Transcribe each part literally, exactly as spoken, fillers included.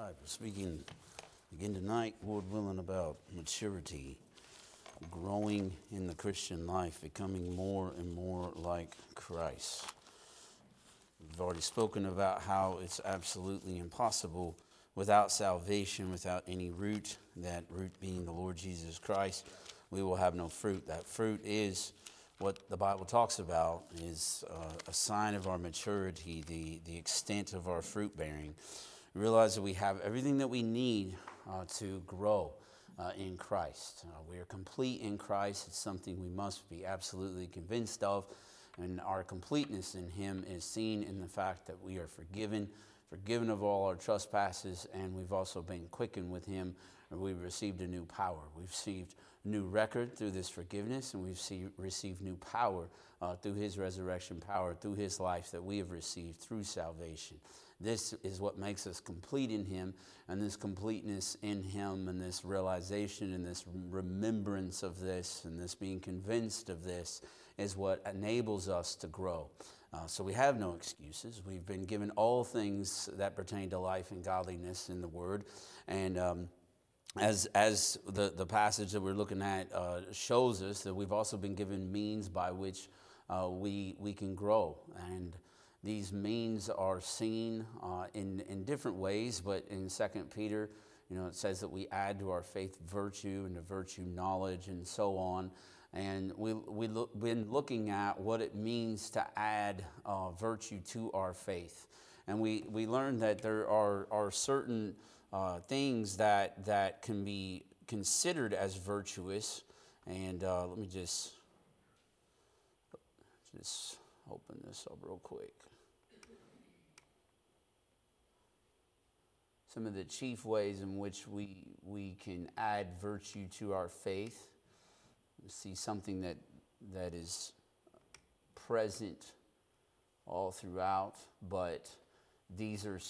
right, we're speaking again tonight, Lord willing, about maturity, growing in the Christian life, becoming more and more like Christ. We've already spoken about how it's absolutely impossible without salvation, without any root, that root being the Lord Jesus Christ, we will have no fruit. That fruit is what the Bible talks about, is uh, a sign of our maturity, the, the extent of our fruit bearing. We realize that we have everything that we need uh, to grow uh, in Christ. Uh, we are complete in Christ. It's something we must be absolutely convinced of. And our completeness in Him is seen in the fact that we are forgiven, forgiven of all our trespasses, and we've also been quickened with Him, and we've received a new power. We've received a new record through this forgiveness, and we've see, received new power uh, through His resurrection power, through His life that we have received through salvation. This is what makes us complete in Him, and this completeness in Him, and this realization, and this remembrance of this, and this being convinced of this, is what enables us to grow. Uh, so we have no excuses. We've been given all things that pertain to life and godliness in the Word, and um, as as the, the passage that we're looking at uh, shows us, that we've also been given means by which uh, we we can grow. And these means are seen uh, in, in different ways, but in Second Peter, you know, it says that we add to our faith virtue, and to virtue knowledge, and so on. And we, we've look, been looking at what it means to add uh, virtue to our faith. And we, we learned that there are, are certain uh, things that, that can be considered as virtuous. And uh, let me just, just open this up real quick. Some of the chief ways in which we, we can add virtue to our faith. We see something that, that is present all throughout, but these are,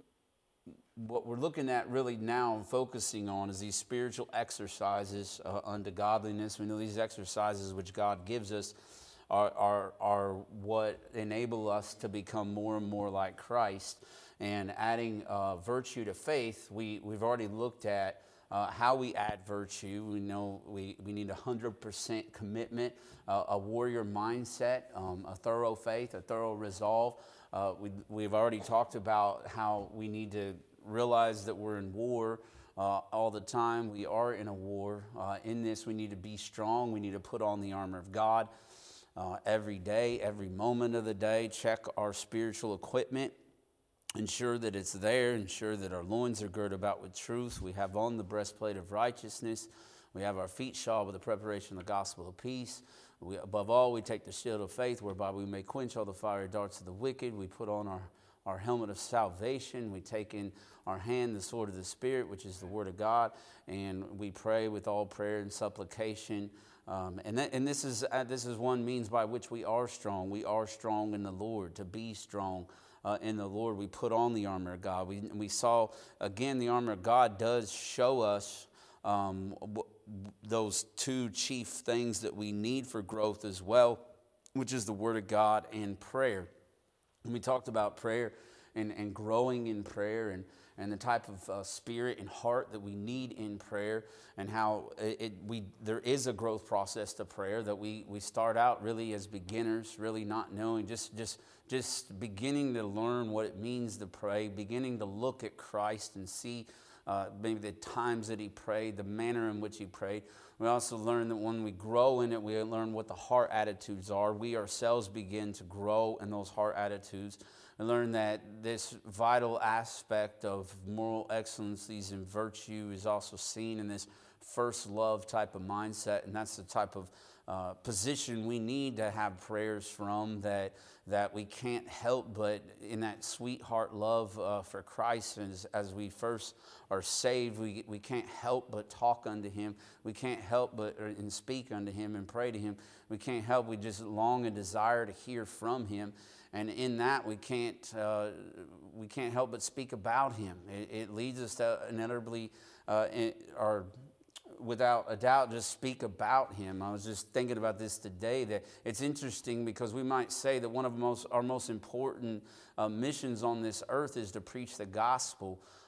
what we're looking at really now and focusing on is these spiritual exercises uh, unto godliness. We know these exercises which God gives us are, are, are what enable us to become more and more like Christ. And adding uh, virtue to faith, we, we've already looked at uh, how we add virtue. We know we, we need one hundred percent commitment, uh, a warrior mindset, um, a thorough faith, a thorough resolve. Uh, we, we've already talked about how we need to realize that we're in war uh, all the time. We are in a war. Uh, in this, we need to be strong. We need to put on the armor of God uh, every day, every moment of the day. Check our spiritual equipment. Ensure that it's there. Ensure that our loins are girded about with truth. We have on the breastplate of righteousness. We have our feet shod with the preparation of the gospel of peace. We, above all, we take the shield of faith, whereby we may quench all the fiery darts of the wicked. We put on our, our helmet of salvation. We take in our hand the sword of the Spirit, which is the word of God. And we pray with all prayer and supplication. Um, and, that, and this is uh, this is one means by which we are strong. We are strong in the Lord, to be strong. Uh, in the Lord, we put on the armor of God. We, we saw, again, the armor of God does show us um, w- those two chief things that we need for growth as well, which is the Word of God and prayer. And we talked about prayer and, and growing in prayer, and, and the type of uh, spirit and heart that we need in prayer, and how it, it we there is a growth process to prayer, that we, we start out really as beginners, really not knowing, just just just beginning to learn what it means to pray, beginning to look at Christ and see uh, maybe the times that He prayed, the manner in which He prayed. We also learn that when we grow in it, we learn what the heart attitudes are. We ourselves begin to grow in those heart attitudes. And learn that this vital aspect of moral excellencies and virtue is also seen in this first love type of mindset, and that's the type of uh, position we need to have prayers from, that that we can't help but in that sweetheart love uh, for Christ. As, as we first are saved, we, we can't help but talk unto Him. We can't help but or, and speak unto Him and pray to Him. We can't help, we just long and desire to hear from Him. And in that, we can't uh, we can't help but speak about Him. It, it leads us to inevitably, uh, in, or without a doubt, just speak about Him. I was just thinking about this today, that it's interesting because we might say that one of most, our most important uh, missions on this earth is to preach the gospel.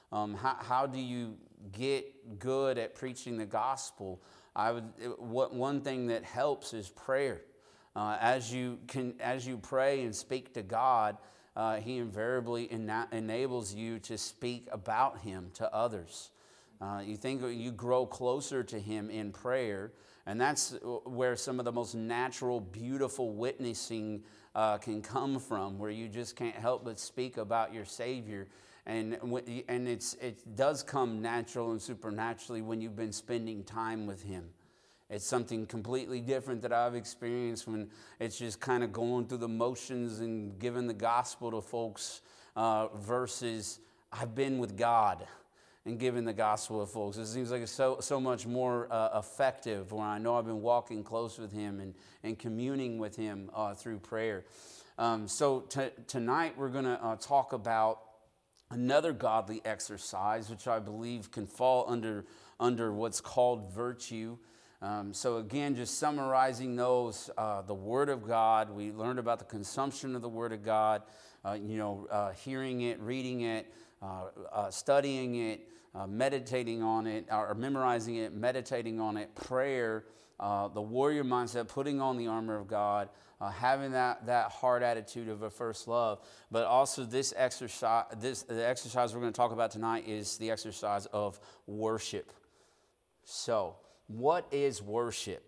Um, how, how do you get good at preaching the gospel? I would. It, what one thing that helps is prayer. Uh, as you can, as you pray and speak to God, uh, He invariably ena- enables you to speak about Him to others. Uh, you think you grow closer to Him in prayer, and that's where some of the most natural, beautiful witnessing uh, can come from, where you just can't help but speak about your Savior. And, and it's, it does come natural and supernaturally when you've been spending time with Him. It's something completely different that I've experienced when it's just kind of going through the motions and giving the gospel to folks uh, versus I've been with God and giving the gospel to folks. It seems like it's so, so much more uh, effective when I know I've been walking close with Him and, and communing with Him uh, through prayer. Um, so t- tonight we're going to uh, talk about another godly exercise, which I believe can fall under, under what's called virtue. Um, so again, just summarizing those, uh, the Word of God. We learned about the consumption of the Word of God, uh, you know, uh, hearing it, reading it, uh, uh, studying it, uh, meditating on it, or memorizing it, meditating on it, prayer, uh, the warrior mindset, putting on the armor of God, uh, having that, that heart attitude of a first love. But also this exercise, this the exercise we're going to talk about tonight is the exercise of worship. So, what is worship?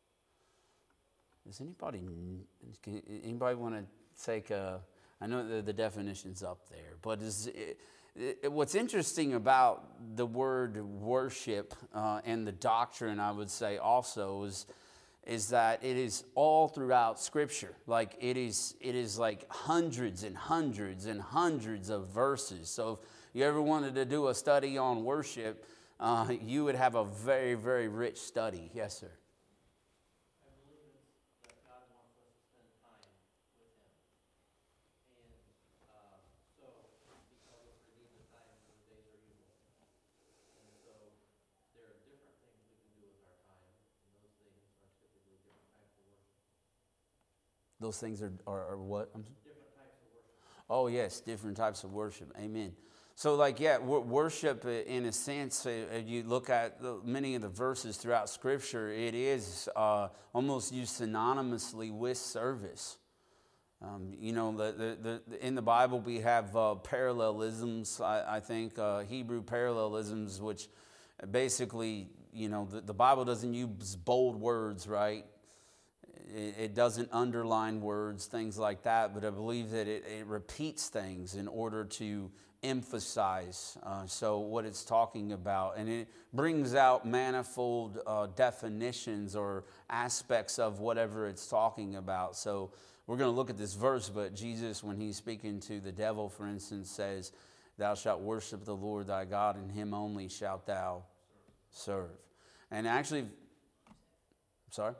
Does anybody anybody want to take a? I know the, the definition's up there, but is it, it, what's interesting about the word worship uh, and the doctrine, I would say also is is that it is all throughout Scripture. Like it is it is like hundreds and hundreds and hundreds of verses. So if you ever wanted to do a study on worship, Uh, you would have a very, very rich study. Yes, sir. I believe it's that God wants us to spend time with Him. And uh, so He tells us redeem the time for the days are evil. And so there are different things we can do with our time. And those things are typically different types of worship. Those things are, are, are what? I'm different types of worship. Oh, yes, different types of worship. Amen. So, like, yeah, worship, in a sense, if you look at many of the verses throughout Scripture, it is uh, almost used synonymously with service. Um, you know, the, the, the, in the Bible we have uh, parallelisms, I, I think, uh, Hebrew parallelisms, which basically, you know, the, the Bible doesn't use bold words, right? It, it doesn't underline words, things like that, but I believe that it, it repeats things in order to emphasize uh, so what it's talking about, and it brings out manifold uh, definitions or aspects of whatever it's talking about. So we're going to look at this verse, but Jesus, when he's speaking to the devil, for instance, says, "Thou shalt worship the Lord thy God, and Him only shalt thou serve." And actually, sorry.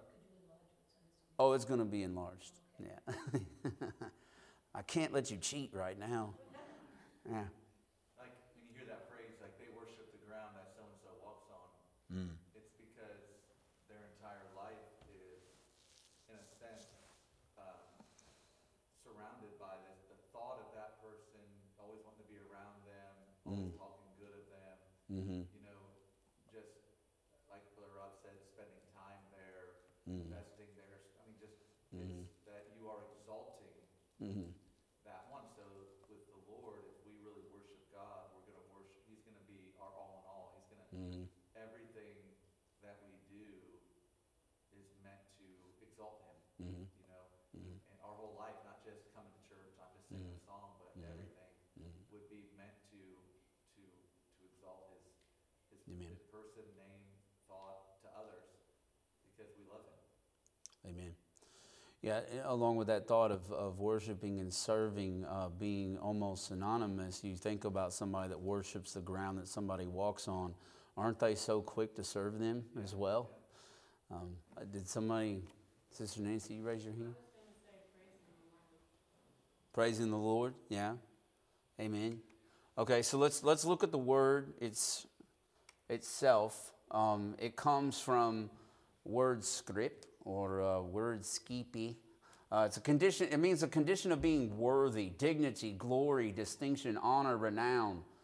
Oh, it's going to be enlarged. Yeah. I can't let you cheat right now. Yeah. Like when you hear that phrase, like they worship the ground that so-and-so walks on, Mm. it's because their entire life is, in a sense, um, surrounded by this, the thought of that person, always wanting to be around them, always Mm. talking good of them, Mm-hmm. you know, just like Brother Rob said, spending time there, Mm. investing there. I mean, just Mm-hmm. it's that you are exalting Mm-hmm. that one. So with the Lord, if we really worship God, we're going to worship. He's going to be our all in all. He's going to Mm-hmm. everything that we do is meant to exalt Him. Mm-hmm. You know, Mm-hmm. and our whole life, not just coming to church, not just singing Mhm. a song, but Mhm. everything Mhm. would be meant to to to exalt His His, Amen. his person, name, thought to others because we love Him. Amen. Yeah, along with that thought of, of worshiping and serving uh, being almost synonymous, you think about somebody that worships the ground that somebody walks on. Aren't they so quick to serve them as well? Um, did somebody, Sister Nancy, you raise your hand? I was going to say praising the Lord. Praising the Lord, yeah. Amen. Okay, so let's let's look at the word it's itself. Um, it comes from word script or uh, word skipi. Uh, it's a condition. It means a condition of being worthy, dignity, glory, distinction, honor, renown.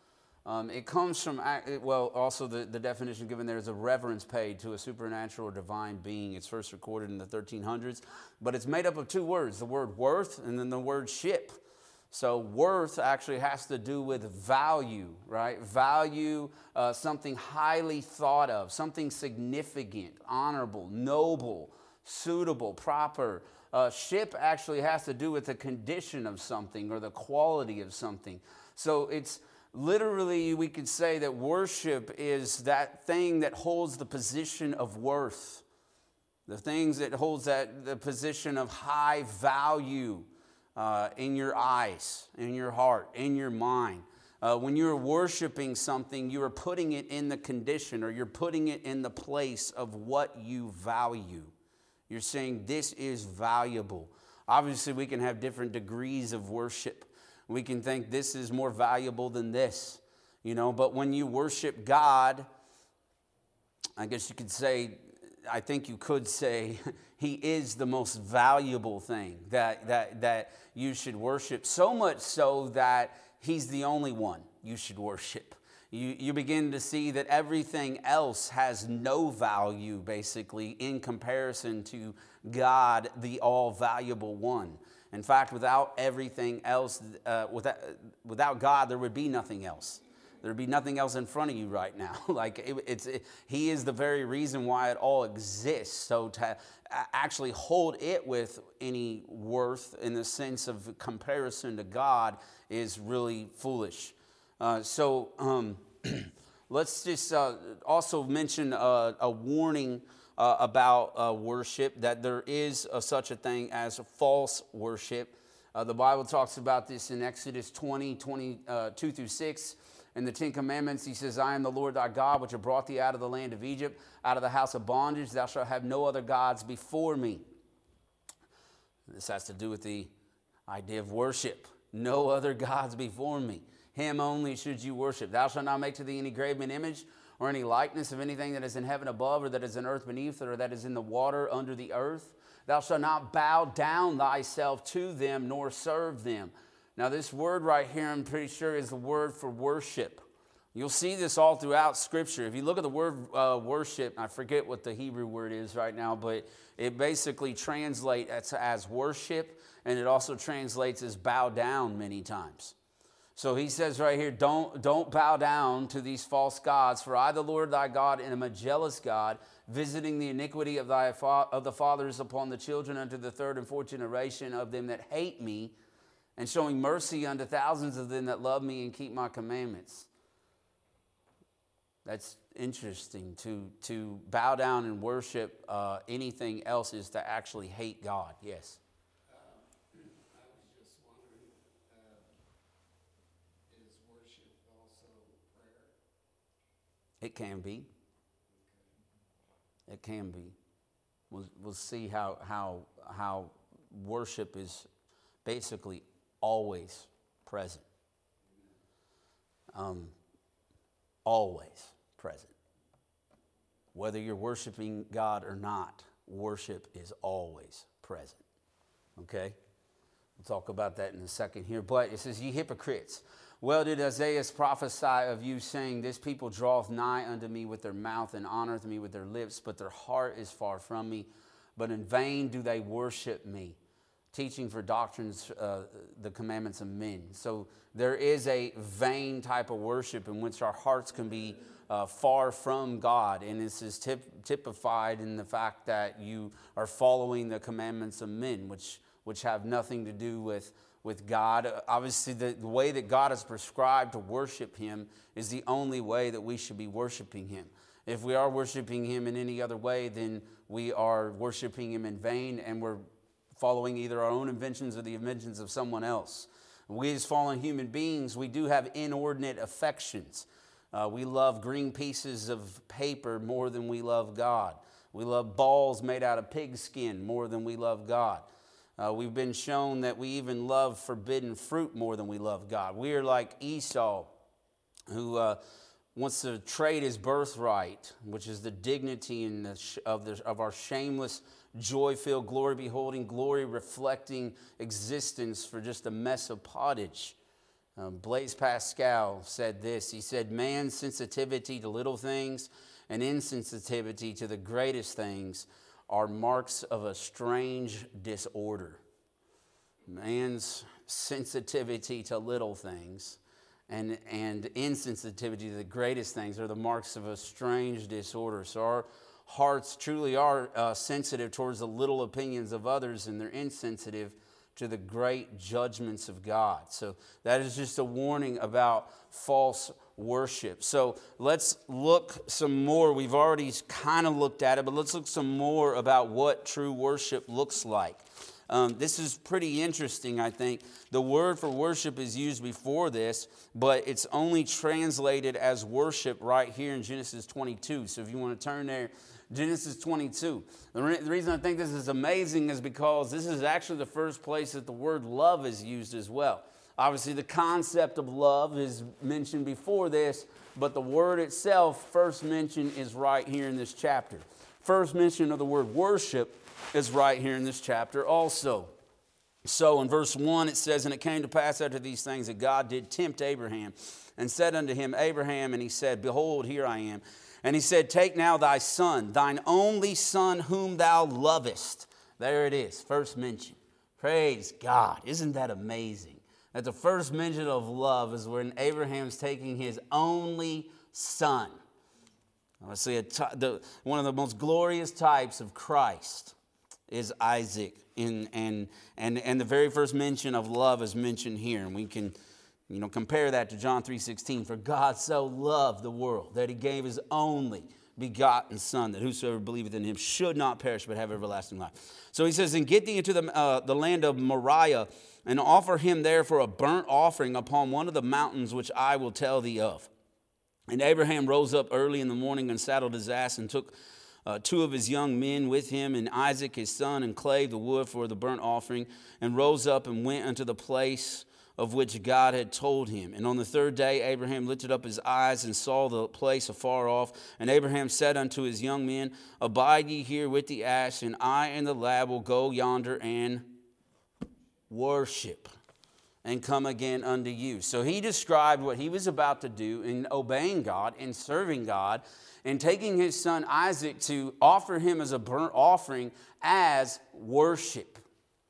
Um, it comes from, ac- well, also the, the definition given there is a reverence paid to a supernatural or divine being. It's first recorded in the thirteen hundreds, but it's made up of two words, the word worth and then the word ship. So worth actually has to do with value, right? Value, uh, something highly thought of, something significant, honorable, noble, suitable, proper. Uh, ship actually has to do with the condition of something or the quality of something. So it's literally, we could say that worship is that thing that holds the position of worth, the things that holds that the position of high value uh, in your eyes, in your heart, in your mind. Uh, when you're worshiping something, you are putting it in the condition, or you're putting it in the place of what you value. You're saying this is valuable. Obviously, we can have different degrees of worship. We can think this is more valuable than this, you know, but when you worship God, I guess you could say, I think you could say, he is the most valuable thing that, that, that you should worship, so much so that he's the only one you should worship. You, you begin to see that everything else has no value, basically, in comparison to God, the all-valuable one. In fact, without everything else, uh, without, without God, there would be nothing else. There would be nothing else in front of you right now. Like it, it's, it, he is the very reason why it all exists. So to actually hold it with any worth in the sense of comparison to God is really foolish. Uh, so um, let's just uh, also mention uh, a warning uh, about uh, worship, that there is a, such a thing as false worship. Uh, the Bible talks about this in Exodus twenty, twenty-two through six. In the Ten Commandments, he says, I am the Lord thy God, which have brought thee out of the land of Egypt, out of the house of bondage. Thou shalt have no other gods before me. This has to do with the idea of worship. No other gods before me. Him only should you worship. Thou shalt not make to thee any graven image or any likeness of anything that is in heaven above, or that is in earth beneath, or that is in the water under the earth. Thou shalt not bow down thyself to them, nor serve them. Now this word right here, I'm pretty sure, is the word for worship. You'll see this all throughout Scripture. If you look at the word uh, worship, I forget what the Hebrew word is right now, but it basically translates as, as worship, and it also translates as bow down many times. So he says right here, don't, don't bow down to these false gods, for I, the Lord thy God, am a jealous God, visiting the iniquity of, thy fa- of the fathers upon the children unto the third and fourth generation of them that hate me, and showing mercy unto thousands of them that love me and keep my commandments. That's interesting. To, to bow down and worship uh, anything else is to actually hate God. Yes? Um, I was just wondering, uh, is worship also prayer? It can be. It can be. We'll, we'll see how, how, how worship is basically always present. Um, always present. Whether you're worshiping God or not, worship is always present. Okay? We'll talk about that in a second here. But it says, ye hypocrites, well did Isaiah prophesy of you, saying, this people draweth nigh unto me with their mouth, and honoreth me with their lips, but their heart is far from me. But in vain do they worship me, teaching for doctrines uh, the commandments of men. So there is a vain type of worship in which our hearts can be uh, far from God. And this is tip, typified in the fact that you are following the commandments of men, which, which have nothing to do with, with God. Obviously, the, the way that God has prescribed to worship him is the only way that we should be worshiping him. If we are worshiping him in any other way, then we are worshiping him in vain, and we're following either our own inventions or the inventions of someone else. We as fallen human beings, we do have inordinate affections. Uh, we love green pieces of paper more than we love God. We love balls made out of pig skin more than we love God. Uh, we've been shown that we even love forbidden fruit more than we love God. We are like Esau, who uh, wants to trade his birthright, which is the dignity in the sh- of, the, of our shameless, joy-filled, glory-beholding, glory-reflecting existence, for just a mess of pottage. Um, Blaise Pascal said this. He said, man's sensitivity to little things and insensitivity to the greatest things are marks of a strange disorder. Man's sensitivity to little things and, and insensitivity to the greatest things are the marks of a strange disorder. So our hearts truly are uh, sensitive towards the little opinions of others, and they're insensitive to the great judgments of God. So that is just a warning about false worship. So let's look some more. We've already kind of looked at it, but let's look some more about what true worship looks like. Um, this is pretty interesting, I think. The word for worship is used before this, but it's only translated as worship right here in Genesis twenty-two. So if you want to turn there, Genesis twenty-two. The, re- the reason I think this is amazing is because this is actually the first place that the word love is used as well. Obviously, the concept of love is mentioned before this, but the word itself, first mention, is right here in this chapter. First mention of the word worship is right here in this chapter also. So in verse one it says, and it came to pass after these things that God did tempt Abraham and said unto him, Abraham, and he said, behold, here I am. And he said, take now thy son, thine only son whom thou lovest. There it is, first mention. Praise God. Isn't that amazing? That the first mention of love is when Abraham's taking his only son. Obviously, a t- the, one of the most glorious types of Christ is Isaac. In, and, and, and the very first mention of love is mentioned here. And we can, you know, compare that to John three sixteen. For God so loved the world that he gave his only begotten son, that whosoever believeth in him should not perish but have everlasting life. So he says, and get thee into the, uh, the land of Moriah, and offer him there for a burnt offering upon one of the mountains which I will tell thee of. And Abraham rose up early in the morning and saddled his ass and took Uh, two of his young men with him, and Isaac his son, and clave the wood for the burnt offering, and rose up and went unto the place of which God had told him. And on the third day Abraham lifted up his eyes and saw the place afar off. And Abraham said unto his young men, abide ye here with the ass, and I and the lad will go yonder and worship, and come again unto you. So he described what he was about to do in obeying God, in serving God, and taking his son Isaac to offer him as a burnt offering as worship.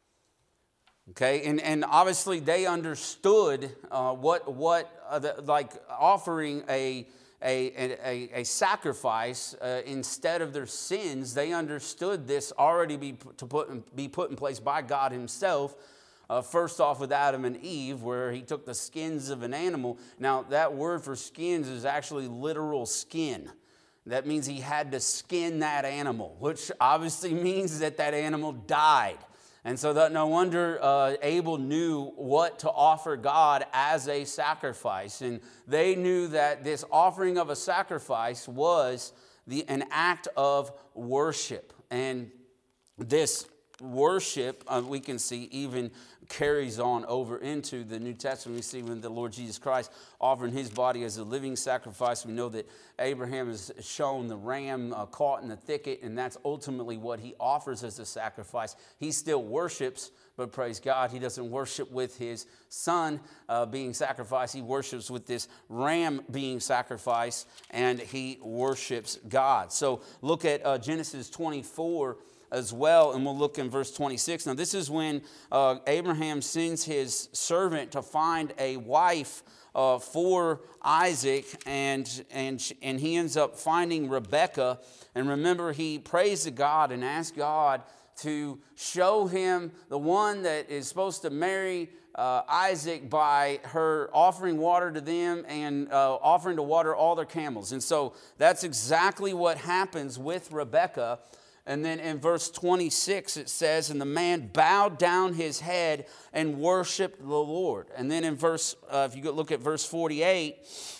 Okay, and, and obviously they understood uh, what, what uh, the, like offering a, a, a, a sacrifice uh, instead of their sins. They understood this already be, to put in, be put in place by God himself. Uh, first off with Adam and Eve, where he took the skins of an animal. Now that word for skins is actually literal skin. That means he had to skin that animal, which obviously means that that animal died. And so that no wonder uh, Abel knew what to offer God as a sacrifice. And they knew that this offering of a sacrifice was the, an act of worship. And this worship, uh, we can see, even carries on over into the New Testament. We see when the Lord Jesus Christ offering his body as a living sacrifice. We know that Abraham has shown the ram uh, caught in the thicket, and that's ultimately what he offers as a sacrifice. He still worships, but praise God, he doesn't worship with his son uh, being sacrificed. He worships with this ram being sacrificed, and he worships God. So look at uh, Genesis twenty-four as well, and we'll look in verse twenty-six. Now this is when uh, Abraham sends his servant to find a wife uh, for Isaac, and, and, and he ends up finding Rebekah. And remember, he prays to God and asks God to show him the one that is supposed to marry uh, Isaac by her offering water to them and uh, offering to water all their camels. And so that's exactly what happens with Rebekah. And then in verse twenty-six it says, and the man bowed down his head and worshiped the Lord. And then in verse, uh, if you look at verse forty-eight,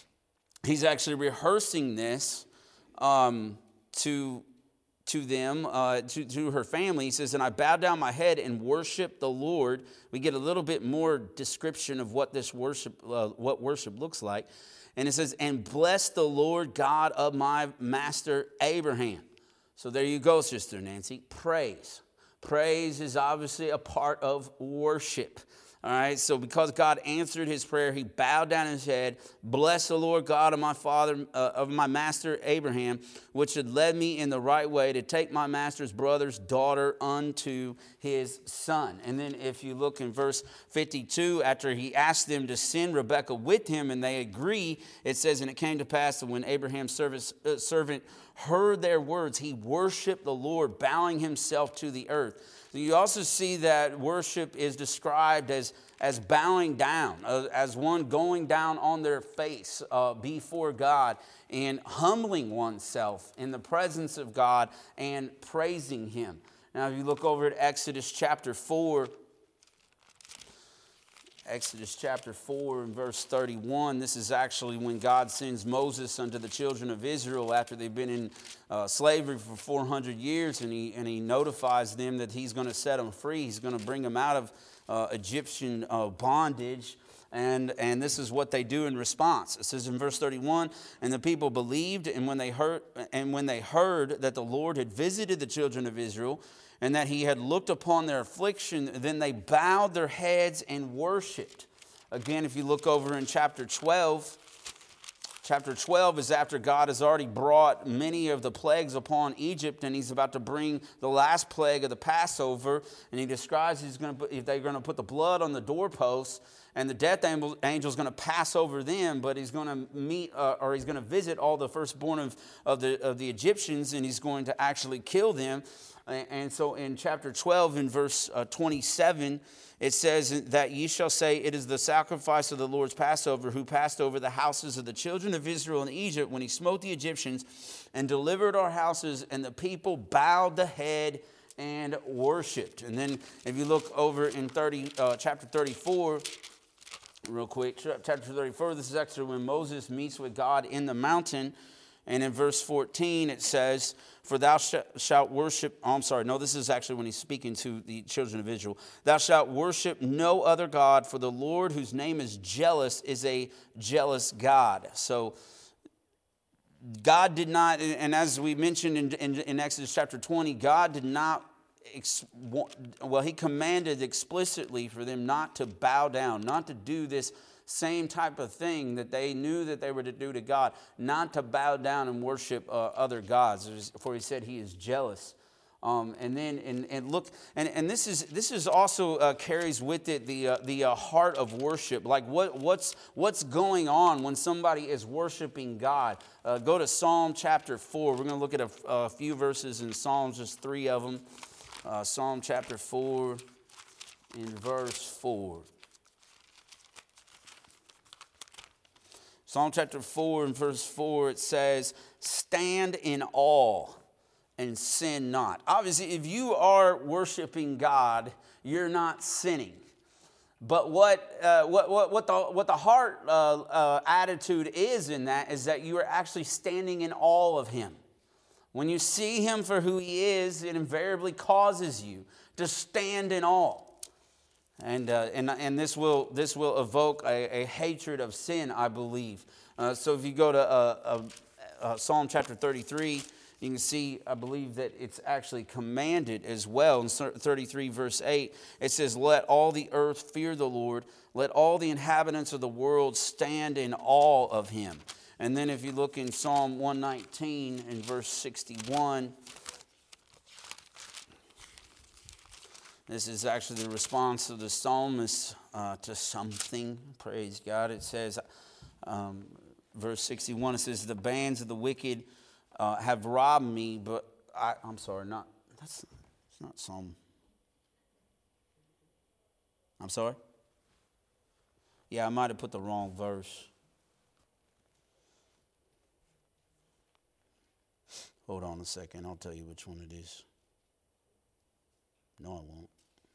he's actually rehearsing this um, to, to them, uh, to, to her family. He says, and I bowed down my head and worshiped the Lord. We get a little bit more description of what this worship, uh, what worship looks like. And it says, and bless the Lord God of my master Abraham. So there you go, Sister Nancy. Praise. Praise is obviously a part of worship. All right, so because God answered his prayer, he bowed down his head, blessed the Lord God of my father, uh, of my master Abraham, which had led me in the right way to take my master's brother's daughter unto his son. And then if you look in verse fifty-two, after he asked them to send Rebekah with him and they agree, it says, and it came to pass that when Abraham's service, uh, servant heard their words, he worshiped the Lord, bowing himself to the earth. You also see that worship is described as, as bowing down, uh, as one going down on their face uh, before God and humbling oneself in the presence of God and praising him. Now, if you look over at Exodus chapter four, Exodus chapter four and verse thirty-one, this is actually when God sends Moses unto the children of Israel after they've been in uh, slavery for four hundred years, and he, and he notifies them that he's going to set them free. He's going to bring them out of uh, Egyptian uh, bondage, and, and this is what they do in response. It says in verse thirty-one, and the people believed, and when they heard, and when they heard that the Lord had visited the children of Israel, and that he had looked upon their affliction, then they bowed their heads and worshiped. Again, if you look over in chapter twelve, chapter twelve is after God has already brought many of the plagues upon Egypt, and he's about to bring the last plague of the Passover, and he describes he's going to put, if they're going to put the blood on the doorposts, and the death angel is going to pass over them, but he's going to meet uh, or he's going to visit all the firstborn of, of, the, of the Egyptians, and he's going to actually kill them. And so in chapter twelve, in verse uh, twenty-seven, it says that ye shall say, it is the sacrifice of the Lord's Passover, who passed over the houses of the children of Israel in Egypt when he smote the Egyptians and delivered our houses, and the people bowed the head and worshipped. And then if you look over in thirty, uh, chapter thirty-four, real quick, chapter thirty-four, this is actually when Moses meets with God in the mountain. And in verse fourteen, it says, for thou sh- shalt worship, oh, I'm sorry, no, this is actually when he's speaking to the children of Israel. Thou shalt worship no other God, for the Lord, whose name is jealous, is a jealous God. So God did not, and as we mentioned in, in, in Exodus chapter twenty, God did not, well, he commanded explicitly for them not to bow down, not to do this same type of thing that they knew that they were to do to God, not to bow down and worship uh, other gods. For he said he is jealous. Um, and then and, and look, and, and this is this is also uh, carries with it the uh, the uh, heart of worship. Like what what's what's going on when somebody is worshiping God? Uh, go to Psalm chapter four. We're going to look at a, a few verses in Psalms, just three of them. Uh, Psalm chapter four, in verse four. Psalm chapter four and verse four, it says, stand in awe and sin not. Obviously, if you are worshiping God, you're not sinning. But what uh, what, what, what, the, what the heart uh, uh, attitude is in that is that you are actually standing in awe of him. When you see him for who he is, it invariably causes you to stand in awe. And, uh, and and this will this will evoke a, a hatred of sin, I believe. Uh, so if you go to uh, uh, uh, Psalm chapter thirty-three, you can see, I believe that it's actually commanded as well. In thirty-three verse eight, it says, let all the earth fear the Lord. Let all the inhabitants of the world stand in awe of him. And then if you look in Psalm one nineteen and verse sixty-one, this is actually the response of the psalmist uh, to something. Praise God. It says, um, verse sixty-one, it says, the bands of the wicked uh, have robbed me, but I, I'm sorry, not, that's it's not Psalm. I'm sorry? Yeah, I might have put the wrong verse. Hold on a second. I'll tell you which one it is. No, I won't.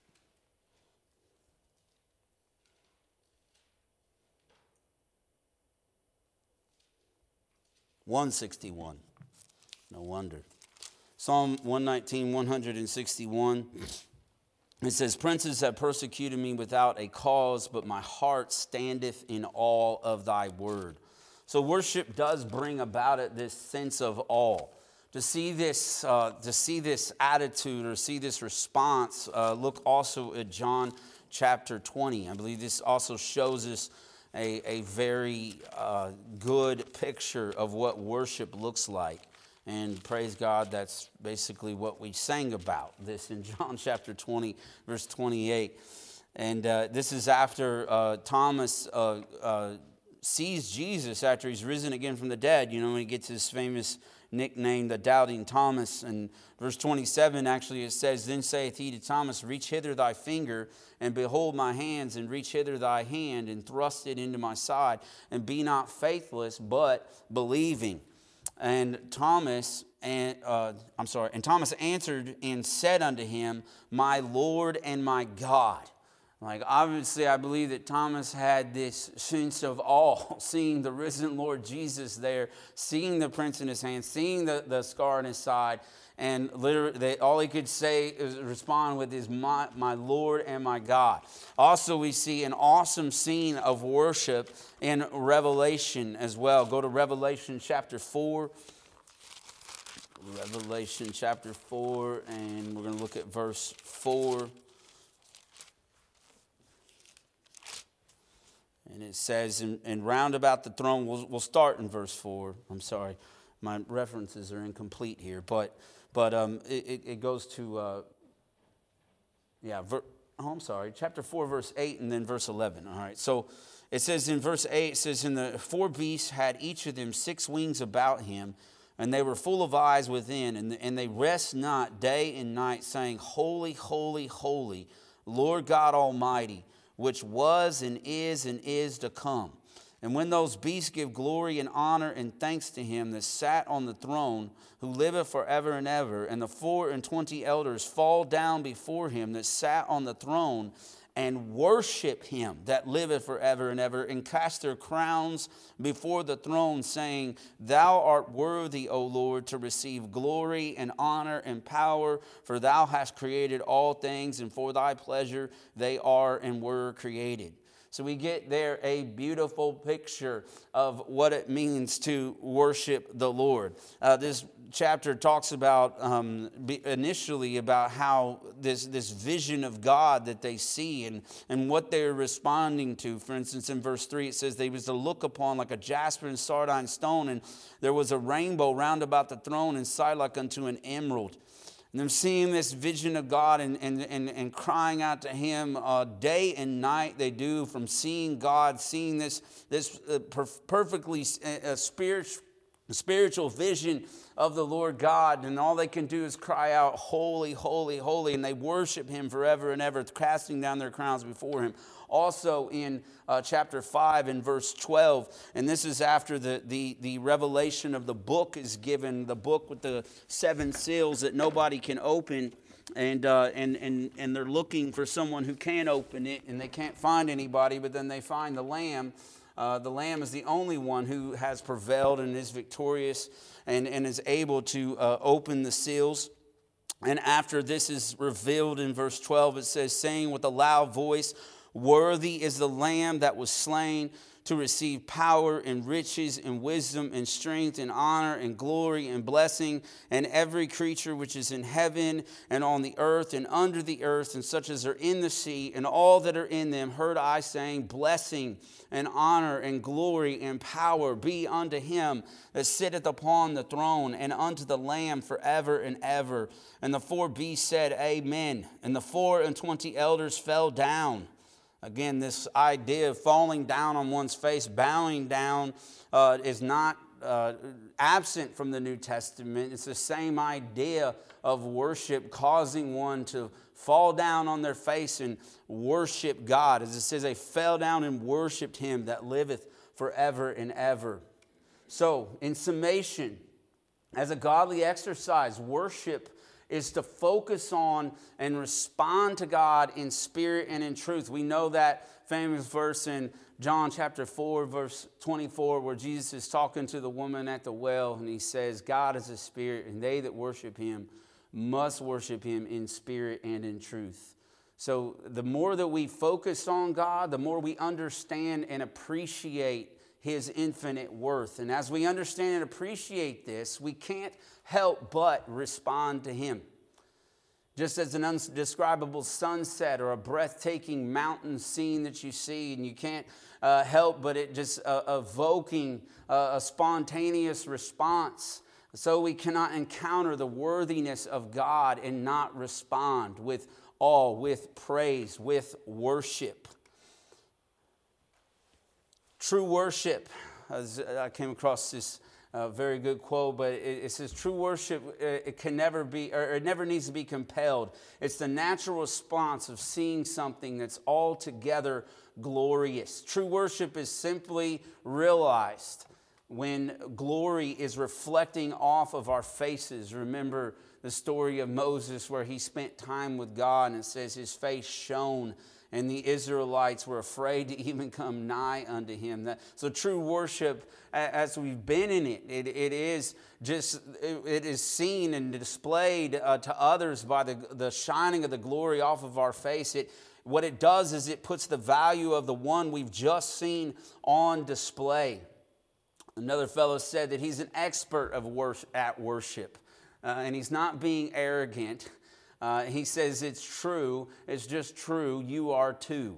one sixty-one. No wonder. Psalm one nineteen, one sixty-one. It says, princes have persecuted me without a cause, but my heart standeth in awe of thy word. So worship does bring about it this sense of awe. To see this, uh, to see this attitude or see this response, uh, look also at John chapter twenty. I believe this also shows us a, a very uh, good picture of what worship looks like. And praise God, that's basically what we sang about, this in John chapter twenty, verse twenty-eight. And uh, this is after uh, Thomas uh, uh, sees Jesus after he's risen again from the dead. You know, he gets his famous nickname, the Doubting Thomas. And verse twenty-seven, actually, it says, Then saith he to Thomas, Reach hither thy finger, and behold my hands, and reach hither thy hand, and thrust it into my side, and be not faithless, but believing. And Thomas, and uh, I'm sorry, and Thomas answered and said unto him, My Lord and my God. Like, obviously, I believe that Thomas had this sense of awe, seeing the risen Lord Jesus there, seeing the prints in his hand, seeing the, the scar on his side, and literally, they, all he could say is respond with is, my, my Lord and my God. Also, we see an awesome scene of worship in Revelation as well. Go to Revelation chapter four. Revelation chapter four, and we're going to look at verse four. And it says, and, and round about the throne, we'll, we'll start in verse four. I'm sorry, my references are incomplete here. But but um, it, it goes to, uh, yeah, ver, oh, I'm sorry, chapter four, verse eight, and then verse eleven. All right, so it says in verse eight, it says, And the four beasts had each of them six wings about him, and they were full of eyes within, and, and they rest not day and night, saying, Holy, holy, holy, Lord God Almighty, which was and is and is to come. And when those beasts give glory and honor and thanks to him that sat on the throne, who liveth forever and ever, and the four and twenty elders fall down before him that sat on the throne, and worship him that liveth forever and ever, and cast their crowns before the throne, saying, Thou art worthy, O Lord, to receive glory and honor and power, for thou hast created all things, and for thy pleasure they are and were created. So we get there a beautiful picture of what it means to worship the Lord. Uh, this chapter talks about um, initially about how this, this vision of God that they see and, and what they're responding to. For instance, in verse three, it says they was to look upon like a jasper and sardine stone, and there was a rainbow round about the throne and side like unto an emerald. And them seeing this vision of God and, and, and, and crying out to him uh, day and night, they do, from seeing God, seeing this, this uh, per- perfectly uh, spiritual, spiritual vision of the Lord God. And all they can do is cry out, Holy, holy, holy. And they worship him forever and ever, casting down their crowns before him. Also in uh, chapter five and verse twelve, and this is after the, the, the revelation of the book is given, the book with the seven seals that nobody can open, and, uh, and, and, and they're looking for someone who can open it, and they can't find anybody, but then they find the Lamb. Uh, the Lamb is the only one who has prevailed and is victorious and, and is able to uh, open the seals. And after this is revealed in verse twelve, it says, saying with a loud voice, Worthy is the Lamb that was slain to receive power and riches and wisdom and strength and honor and glory and blessing, and every creature which is in heaven and on the earth and under the earth, and such as are in the sea, and all that are in them, heard I saying, Blessing and honor and glory and power be unto him that sitteth upon the throne, and unto the Lamb forever and ever. And the four beasts said, Amen. And the four and twenty elders fell down. Again, this idea of falling down on one's face, bowing down, uh, is not uh, absent from the New Testament. It's the same idea of worship, causing one to fall down on their face and worship God. As it says, they fell down and worshiped him that liveth forever and ever. So, in summation, as a godly exercise, worship is to focus on and respond to God in spirit and in truth. We know that famous verse in John chapter four, verse twenty-four, where Jesus is talking to the woman at the well, and he says, God is a spirit, and they that worship him must worship him in spirit and in truth. So the more that we focus on God, the more we understand and appreciate his infinite worth. And as we understand and appreciate this, we can't help but respond to him. Just as an undescribable sunset or a breathtaking mountain scene that you see, and you can't uh, help but it just uh, evoking uh, a spontaneous response. So we cannot encounter the worthiness of God and not respond with awe, with praise, with worship. True worship, as I came across this uh, very good quote, but it, it says, true worship, it, it can never be, or it never needs to be compelled. It's the natural response of seeing something that's altogether glorious. True worship is simply realized when glory is reflecting off of our faces. Remember the story of Moses where he spent time with God, and it says his face shone, and the Israelites were afraid to even come nigh unto him. That, so true worship, as we've been in it, it, it is just, it, it is seen and displayed uh, to others by the, the shining of the glory off of our face. It, what it does is it puts the value of the one we've just seen on display. Another fellow said that he's an expert of worship, at worship, uh, and he's not being arrogant. Uh, he says it's true, it's just true, you are too.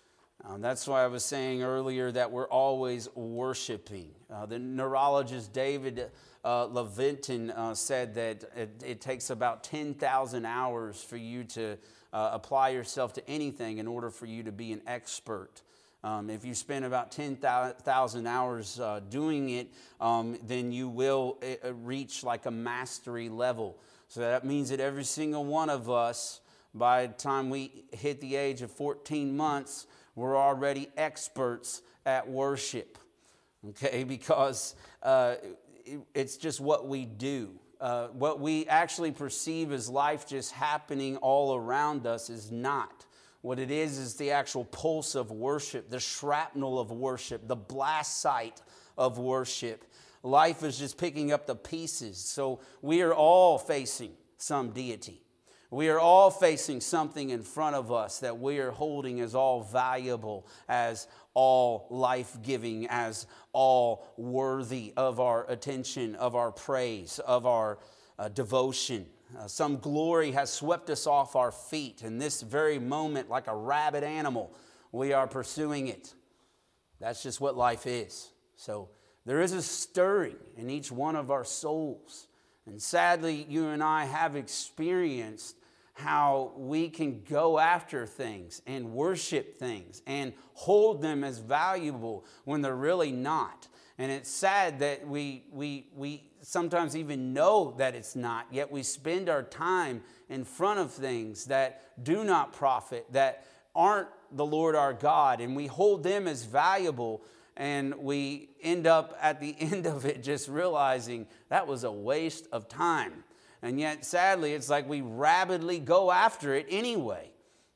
Uh, that's why I was saying earlier that we're always worshiping. Uh, the neurologist David uh, Levitin uh, said that it, it takes about ten thousand hours for you to uh, apply yourself to anything in order for you to be an expert. Um, if you spend about ten thousand hours uh, doing it, um, then you will uh, reach like a mastery level. So that means that every single one of us, by the time we hit the age of fourteen months, we're already experts at worship. Okay, because uh, it, it's just what we do. Uh, what we actually perceive as life just happening all around us is not. What it is is the actual pulse of worship, the shrapnel of worship, the blast site of worship. Life is just picking up the pieces. So we are all facing some deity. We are all facing something in front of us that we are holding as all valuable, as all life-giving, as all worthy of our attention, of our praise, of our uh, devotion. Uh, some glory has swept us off our feet. In this very moment, like a rabid animal, we are pursuing it. That's just what life is. So there is a stirring in each one of our souls. And sadly, you and I have experienced how we can go after things and worship things and hold them as valuable when they're really not. And it's sad that we, we, we sometimes even know that it's not, yet we spend our time in front of things that do not profit, that aren't the Lord our God, and we hold them as valuable, and we end up at the end of it just realizing that was a waste of time. And yet, sadly, it's like we rabidly go after it anyway.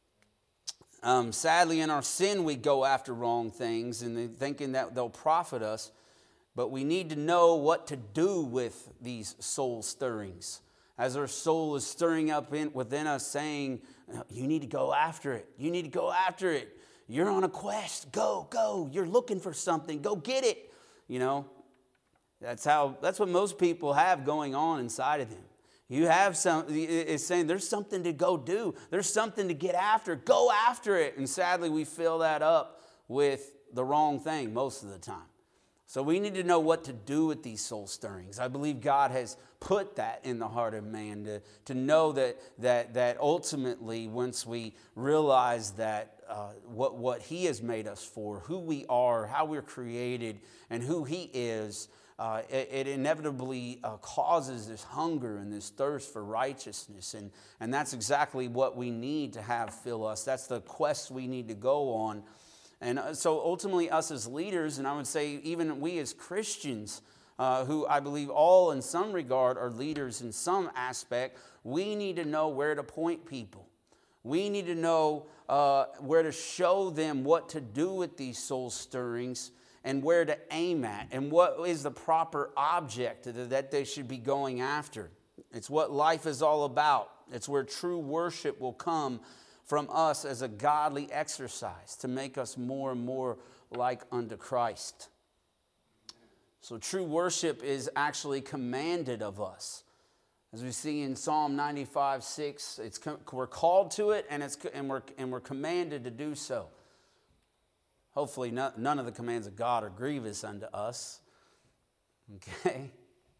Um, sadly, in our sin, we go after wrong things and thinking that they'll profit us. But we need to know what to do with these soul stirrings. As our soul is stirring up in, within us saying, you need to go after it. You need to go after it. You're on a quest. Go, go. You're looking for something. Go get it. You know, that's how, that's what most people have going on inside of them. You have some, it's saying there's something to go do. There's something to get after. Go after it. And sadly, we fill that up with the wrong thing most of the time. So we need to know what to do with these soul stirrings. I believe God has put that in the heart of man to, to know that, that, that ultimately once we realize that uh, what, what He has made us for, who we are, how we're created, and who He is, uh, it, it inevitably uh, causes this hunger and this thirst for righteousness. And, and that's exactly what we need to have fill us. That's the quest we need to go on. And so ultimately us as leaders, and I would say even we as Christians, uh, who I believe all in some regard are leaders in some aspect, we need to know where to point people. We need to know uh, where to show them what to do with these soul stirrings and where to aim at and what is the proper object that they should be going after. It's what life is all about. It's where true worship will come from us as a godly exercise to make us more and more like unto Christ. So true worship is actually commanded of us. As we see in Psalm ninety-five, six, it's, we're called to it and, it's, and, we're, and we're commanded to do so. Hopefully no, none of the commands of God are grievous unto us. Okay?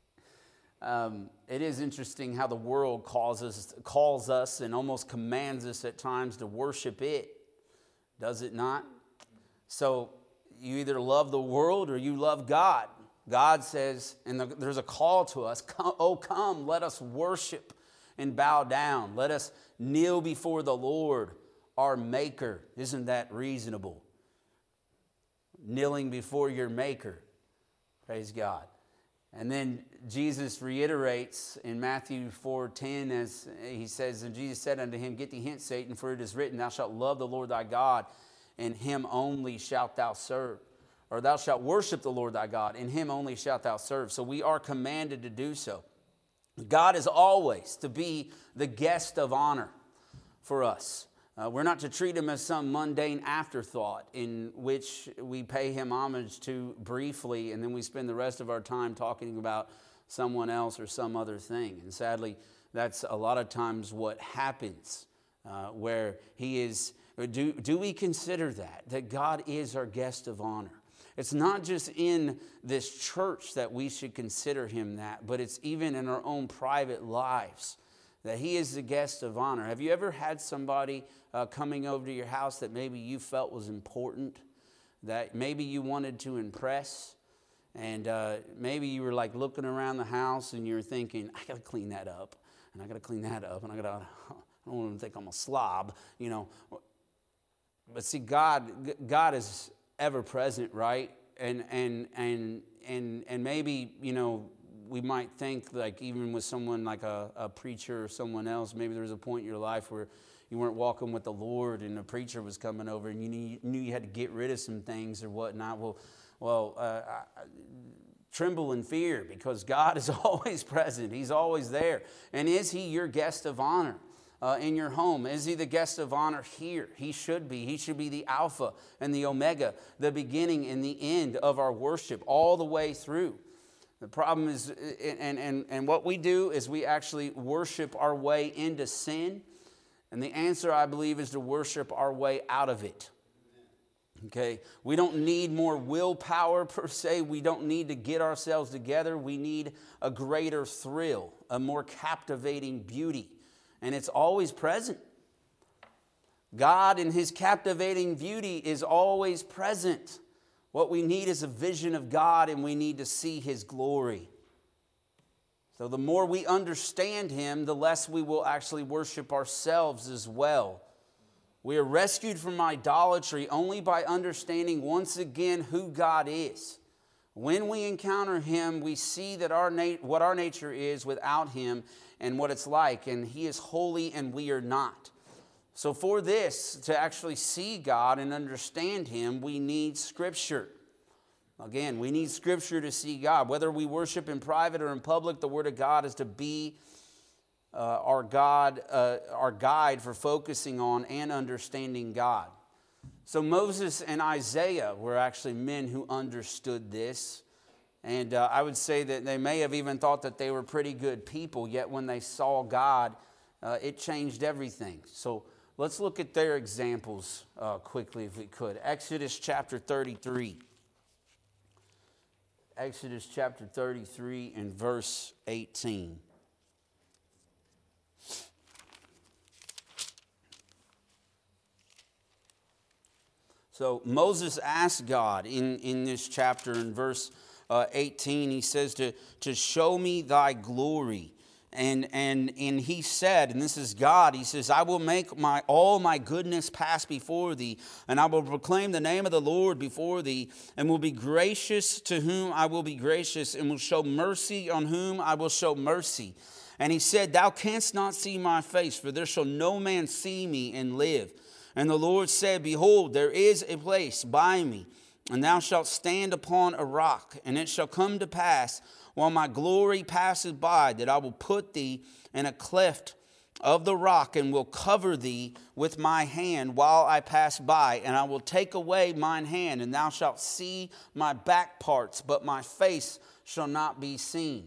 Um, it is interesting how the world calls us, calls us and almost commands us at times to worship it. Does it not? So you either love the world or you love God. God says, and the, there's a call to us, come, oh come, let us worship and bow down. Let us kneel before the Lord, our Maker. Isn't that reasonable? Kneeling before your Maker. Praise God. And then Jesus reiterates in Matthew four ten, as he says, and Jesus said unto him, Get thee hence, Satan, for it is written, Thou shalt love the Lord thy God, and him only shalt thou serve. Or thou shalt worship the Lord thy God, and him only shalt thou serve. So we are commanded to do so. God is always to be the guest of honor for us. Uh, we're not to treat him as some mundane afterthought in which we pay him homage to briefly, and then we spend the rest of our time talking about someone else or some other thing. And sadly, that's a lot of times what happens, uh, where he is, do, do we consider that, that God is our guest of honor? It's not just in this church that we should consider him that, but it's even in our own private lives, that he is the guest of honor. Have you ever had somebody uh, coming over to your house that maybe you felt was important, that maybe you wanted to impress, and uh, maybe you were like looking around the house and you're thinking, I got to clean that up, and I got to clean that up, and I got to, I don't want them to think I'm a slob, you know. But see, God, God is ever present, right? And and and and and maybe, you know, we might think, like, even with someone like a, a preacher or someone else, maybe there was a point in your life where you weren't walking with the Lord and a preacher was coming over and you knew, knew you had to get rid of some things or whatnot. Well, well, uh, I, tremble in fear, because God is always present. He's always there. And is he your guest of honor? Uh, in your home? Is he the guest of honor here? He should be. He should be the Alpha and the Omega, the beginning and the end of our worship, all the way through. The problem is, and, and, and what we do is we actually worship our way into sin. And the answer, I believe, is to worship our way out of it. Okay? We don't need more willpower per se. We don't need to get ourselves together. We need a greater thrill, a more captivating beauty. And it's always present. God in his captivating beauty is always present. What we need is a vision of God, and we need to see his glory. So the more we understand him, the less we will actually worship ourselves as well. We are rescued from idolatry only by understanding once again who God is. When we encounter him, we see that our nat- what our nature is without him and what it's like. And he is holy and we are not. So for this, to actually see God and understand him, we need Scripture. Again, we need Scripture to see God. Whether we worship in private or in public, the Word of God is to be uh, our God, uh, our guide for focusing on and understanding God. So Moses and Isaiah were actually men who understood this. And uh, I would say that they may have even thought that they were pretty good people, yet when they saw God, uh, it changed everything. So let's look at their examples uh, quickly if we could. Exodus chapter thirty-three. Exodus chapter thirty-three and verse eighteen. So Moses asked God in, in this chapter in verse uh, eighteen, he says to, to show me thy glory. And, and, and he said, and this is God, he says, I will make my all my goodness pass before thee, and I will proclaim the name of the Lord before thee, and will be gracious to whom I will be gracious, and will show mercy on whom I will show mercy. And he said, thou canst not see my face, for there shall no man see me and live. And the Lord said, behold, there is a place by me, and thou shalt stand upon a rock. And it shall come to pass, while my glory passes by, that I will put thee in a cleft of the rock, and will cover thee with my hand while I pass by. And I will take away mine hand, and thou shalt see my back parts, but my face shall not be seen.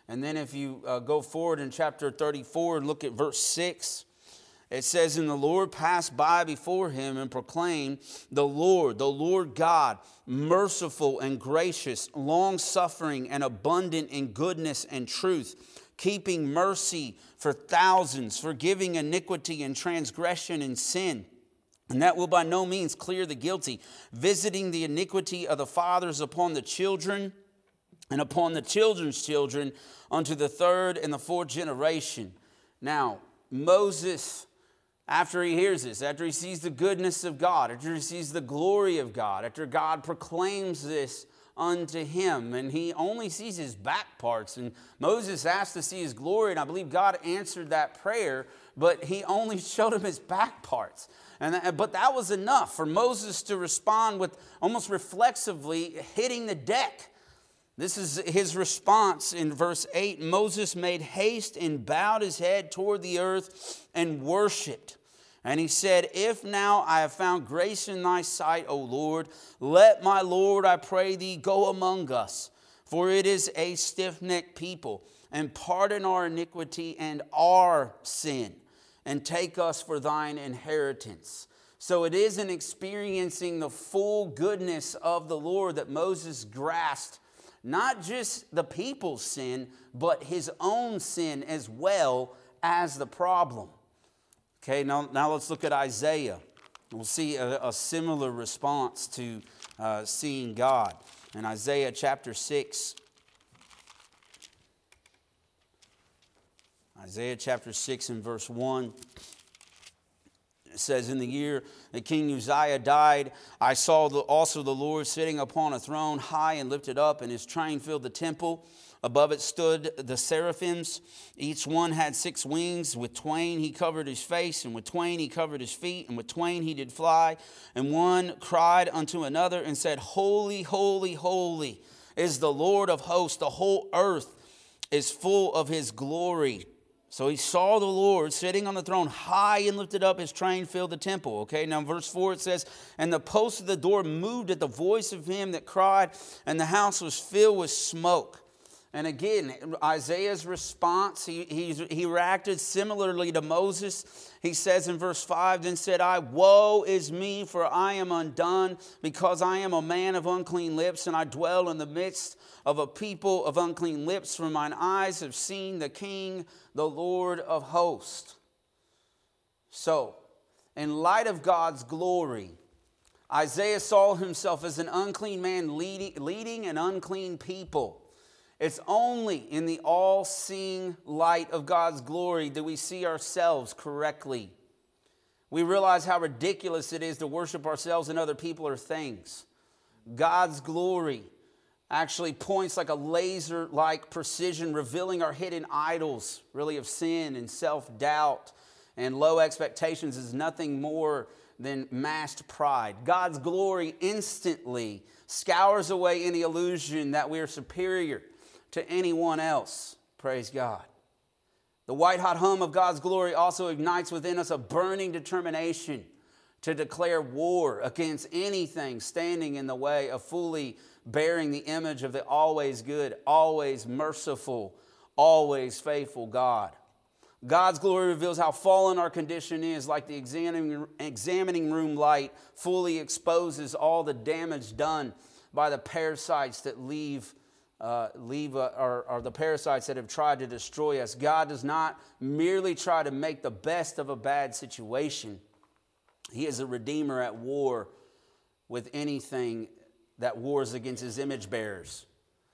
And then if you uh, go forward in chapter thirty-four and look at verse six, it says, and the Lord passed by before him and proclaimed, the Lord, the Lord God, merciful and gracious, long-suffering and abundant in goodness and truth, keeping mercy for thousands, forgiving iniquity and transgression and sin, and that will by no means clear the guilty, visiting the iniquity of the fathers upon the children and upon the children's children unto the third and the fourth generation. Now, Moses, after he hears this, after he sees the goodness of God, after he sees the glory of God, after God proclaims this unto him, and he only sees his back parts, and Moses asked to see his glory, and I believe God answered that prayer, but he only showed him his back parts. And that, but that was enough for Moses to respond with almost reflexively hitting the deck. This is his response in verse eight. Moses made haste and bowed his head toward the earth and worshiped. And he said, if now I have found grace in thy sight, O Lord, let my Lord, I pray thee, go among us. For it is a stiff-necked people. And pardon our iniquity and our sin, and take us for thine inheritance. So it is in experiencing the full goodness of the Lord that Moses grasped not just the people's sin, but his own sin as well as the problem. Okay, now, now let's look at Isaiah. We'll see a, a similar response to uh, seeing God. In Isaiah chapter six, Isaiah chapter six and verse one, it says, in the year that King Uzziah died, I saw the, also the Lord sitting upon a throne high and lifted up, and his train filled the temple. Above it stood the seraphims. Each one had six wings. With twain he covered his face, and with twain he covered his feet, and with twain he did fly. And one cried unto another and said, holy, holy, holy is the Lord of hosts. The whole earth is full of his glory. So he saw the Lord sitting on the throne, high and lifted up, his train filled the temple. Okay, now in verse four it says, and the posts of the door moved at the voice of him that cried, and the house was filled with smoke. And again, Isaiah's response, he, he, he reacted similarly to Moses. He says in verse five, then said I, woe is me, for I am undone, because I am a man of unclean lips, and I dwell in the midst of a people of unclean lips, for mine eyes have seen the King, the Lord of hosts. So, in light of God's glory, Isaiah saw himself as an unclean man leading, leading an unclean people. It's only in the all-seeing light of God's glory that we see ourselves correctly. We realize how ridiculous it is to worship ourselves and other people or things. God's glory actually points like a laser-like precision, revealing our hidden idols, really, of sin and self-doubt and low expectations is nothing more than masked pride. God's glory instantly scours away any illusion that we are superior to anyone else. Praise God. The white-hot hum of God's glory also ignites within us a burning determination to declare war against anything standing in the way of fully bearing the image of the always good, always merciful, always faithful God. God's glory reveals how fallen our condition is, like the examining, examining room light fully exposes all the damage done by the parasites that leave Uh, leave uh, are, are the parasites that have tried to destroy us. God does not merely try to make the best of a bad situation. He is a redeemer at war with anything that wars against his image bearers.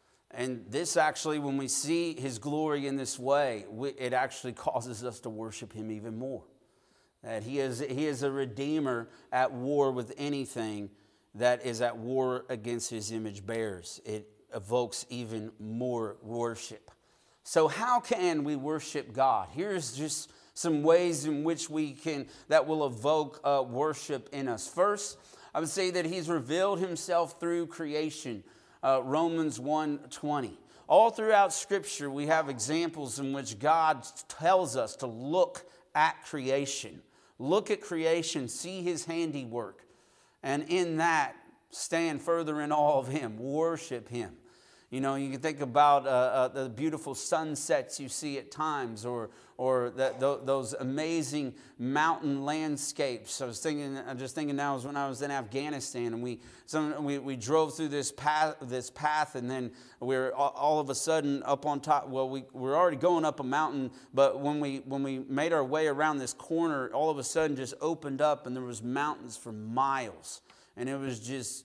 And this actually, when we see his glory in this way, we, it actually causes us to worship him even more. That he is, he is a redeemer at war with anything that is at war against his image bearers. It evokes even more worship. So how can we worship God? Here's just some ways in which we can, that will evoke uh, worship in us. First, I would say that he's revealed himself through creation. Uh, Romans one twenty. All throughout Scripture, we have examples in which God tells us to look at creation. Look at creation, see his handiwork, and in that, stand further in awe of him, worship him. You know, you can think about uh, uh, the beautiful sunsets you see at times, or or that th- those amazing mountain landscapes. I was thinking, I'm just thinking now was when I was in Afghanistan, and we some we, we drove through this path this path, and then we we're all, all of a sudden up on top. Well, we we're already going up a mountain, but when we when we made our way around this corner, all of a sudden just opened up, and there was mountains for miles, and it was just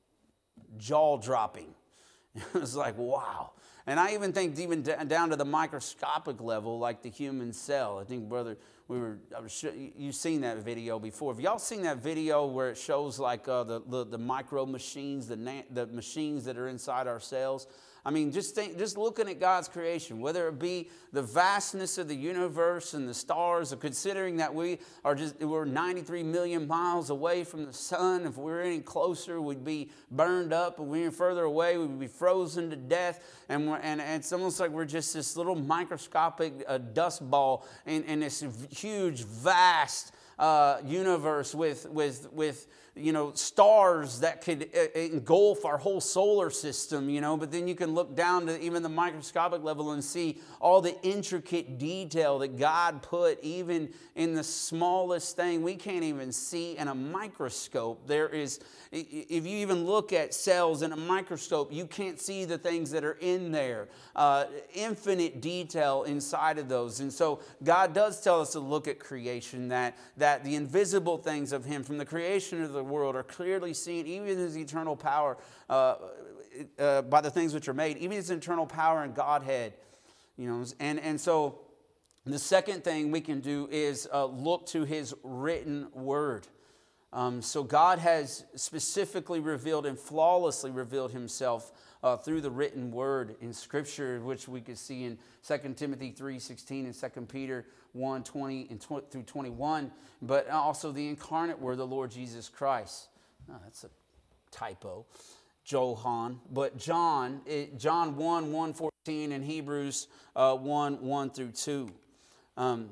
jaw dropping. It was like, wow. And I even think even d- down to the microscopic level, like the human cell. I think, brother, we were, I was sh- you've seen that video before. Have y'all seen that video where it shows like uh, the, the the micro machines, the na- the machines that are inside our cells? I mean, just think, just looking at God's creation, whether it be the vastness of the universe and the stars, or considering that we are just, we're ninety-three million miles away from the sun. If we were any closer, we'd be burned up. If we were further away, we'd be frozen to death. And, we're, and, and it's almost like we're just this little microscopic uh, dust ball in, in this huge, vast uh, universe with, with, with, you know, stars that could engulf our whole solar system, you know, but then you can look down to even the microscopic level and see all the intricate detail that God put even in the smallest thing we can't even see in a microscope. There is, if you even look at cells in a microscope, you can't see the things that are in there. Uh, infinite detail inside of those. And so God does tell us to look at creation, that, that the invisible things of Him from the creation of the world are clearly seen, even His eternal power uh, uh, by the things which are made, even His eternal power and Godhead. You know, and, and so the second thing we can do is uh, look to His written word. Um, so God has specifically revealed and flawlessly revealed Himself uh, through the written word in Scripture, which we could see in Second Timothy three sixteen and Second Peter one twenty and tw- through twenty-one, but also the incarnate word, the Lord Jesus Christ. Oh, that's a typo. Johann, but John, it, John one, one fourteen, and Hebrews uh, one, one through two. Um,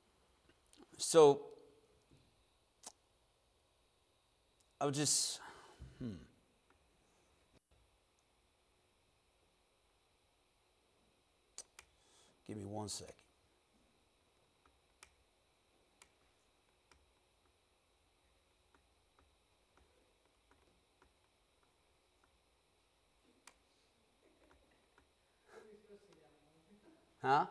so, I'll just, hmm. Give me one second. Huh?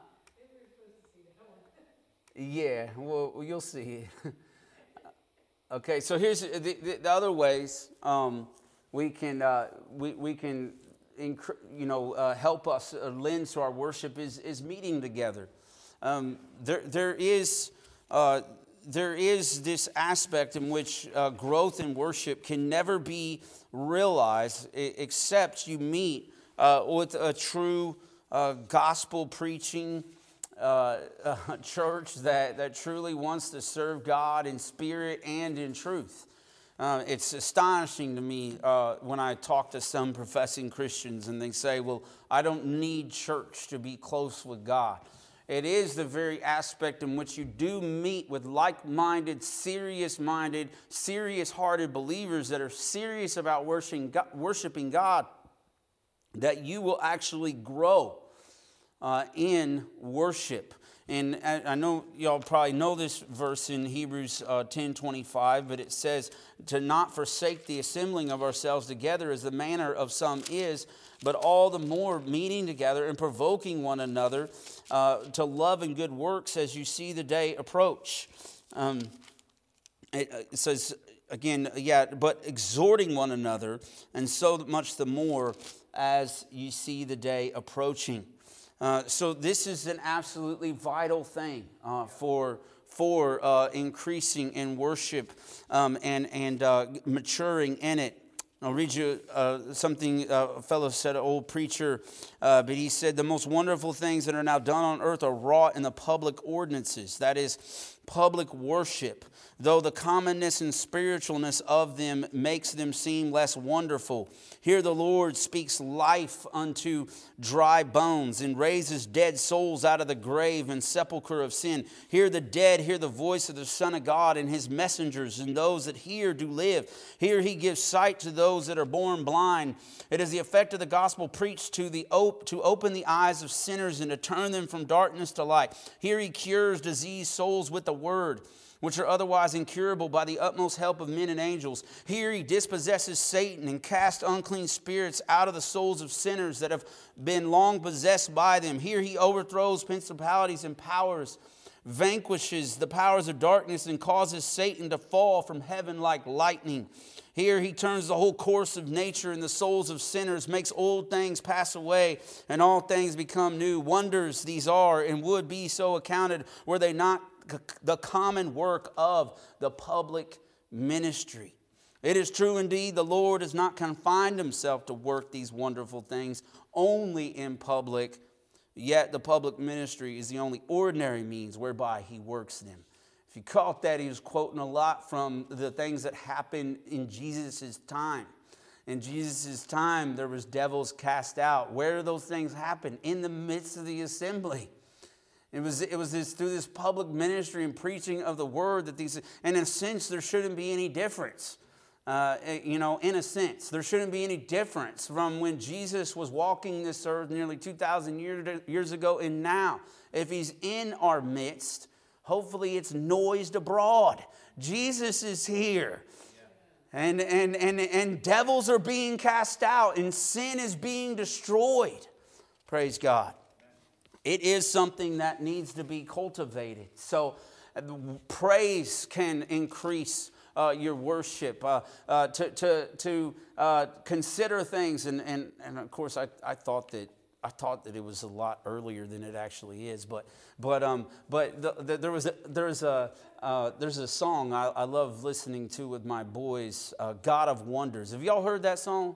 Yeah, well, you'll see it. Okay, so here's the, the, the other ways um, we can uh, we we can inc- you know uh, help us uh, lend to our worship is is meeting together. Um, there there is uh, there is this aspect in which uh, growth in worship can never be realized except you meet uh, with a true uh, gospel preaching Uh, a church that, that truly wants to serve God in spirit and in truth. Uh, it's astonishing to me uh, when I talk to some professing Christians and they say, well, I don't need church to be close with God. It is the very aspect in which you do meet with like-minded, serious-minded, serious-hearted believers that are serious about worshiping God, that you will actually grow Uh, in worship. And I, I know y'all probably know this verse in Hebrews uh, ten twenty-five, but it says to not forsake the assembling of ourselves together as the manner of some is, but all the more meeting together and provoking one another uh, to love and good works as you see the day approach. Um, it, it says again, yeah, but exhorting one another, and so much the more as you see the day approaching. Uh, so this is an absolutely vital thing uh, for for uh, increasing in worship um, and and uh, maturing in it. I'll read you uh, something uh, a fellow said, an old preacher, uh, but he said, the most wonderful things that are now done on earth are wrought in the public ordinances. That is, public worship, though the commonness and spiritualness of them makes them seem less wonderful. Here the Lord speaks life unto dry bones and raises dead souls out of the grave and sepulchre of sin. Here the dead hear the voice of the Son of God, and his messengers, and those that hear do live. Here he gives sight to those that are born blind. It is the effect of the gospel preached to the op- to open the eyes of sinners and to turn them from darkness to light. Here he cures diseased souls with the word, which are otherwise incurable by the utmost help of men and angels. Here he dispossesses Satan and casts unclean spirits out of the souls of sinners that have been long possessed by them. Here he overthrows principalities and powers, vanquishes the powers of darkness, and causes Satan to fall from heaven like lightning. Here he turns the whole course of nature in the souls of sinners, makes old things pass away, and all things become new. Wonders these are, and would be so accounted were they not the common work of the public ministry. It is true indeed, the Lord has not confined himself to work these wonderful things only in public, yet the public ministry is the only ordinary means whereby he works them. If you caught that, he was quoting a lot from the things that happened in Jesus' time. In Jesus' time, there was devils cast out. Where do those things happen? In the midst of the assembly. It was, it was this, through this public ministry and preaching of the word that these, and in a sense, there shouldn't be any difference. Uh, you know, in a sense, there shouldn't be any difference from when Jesus was walking this earth nearly two thousand years, years ago and now. If he's in our midst, hopefully it's noised abroad. Jesus is here. And, and, and, and devils are being cast out and sin is being destroyed. Praise God. It is something that needs to be cultivated. So praise can increase uh, your worship. Uh, uh, to to, to uh, consider things. And, and, and of course, I, I thought that I thought that it was a lot earlier than it actually is. But but um but the, the, there was a, there's a uh, there's a song I, I love listening to with my boys. Uh, God of Wonders. Have y'all heard that song?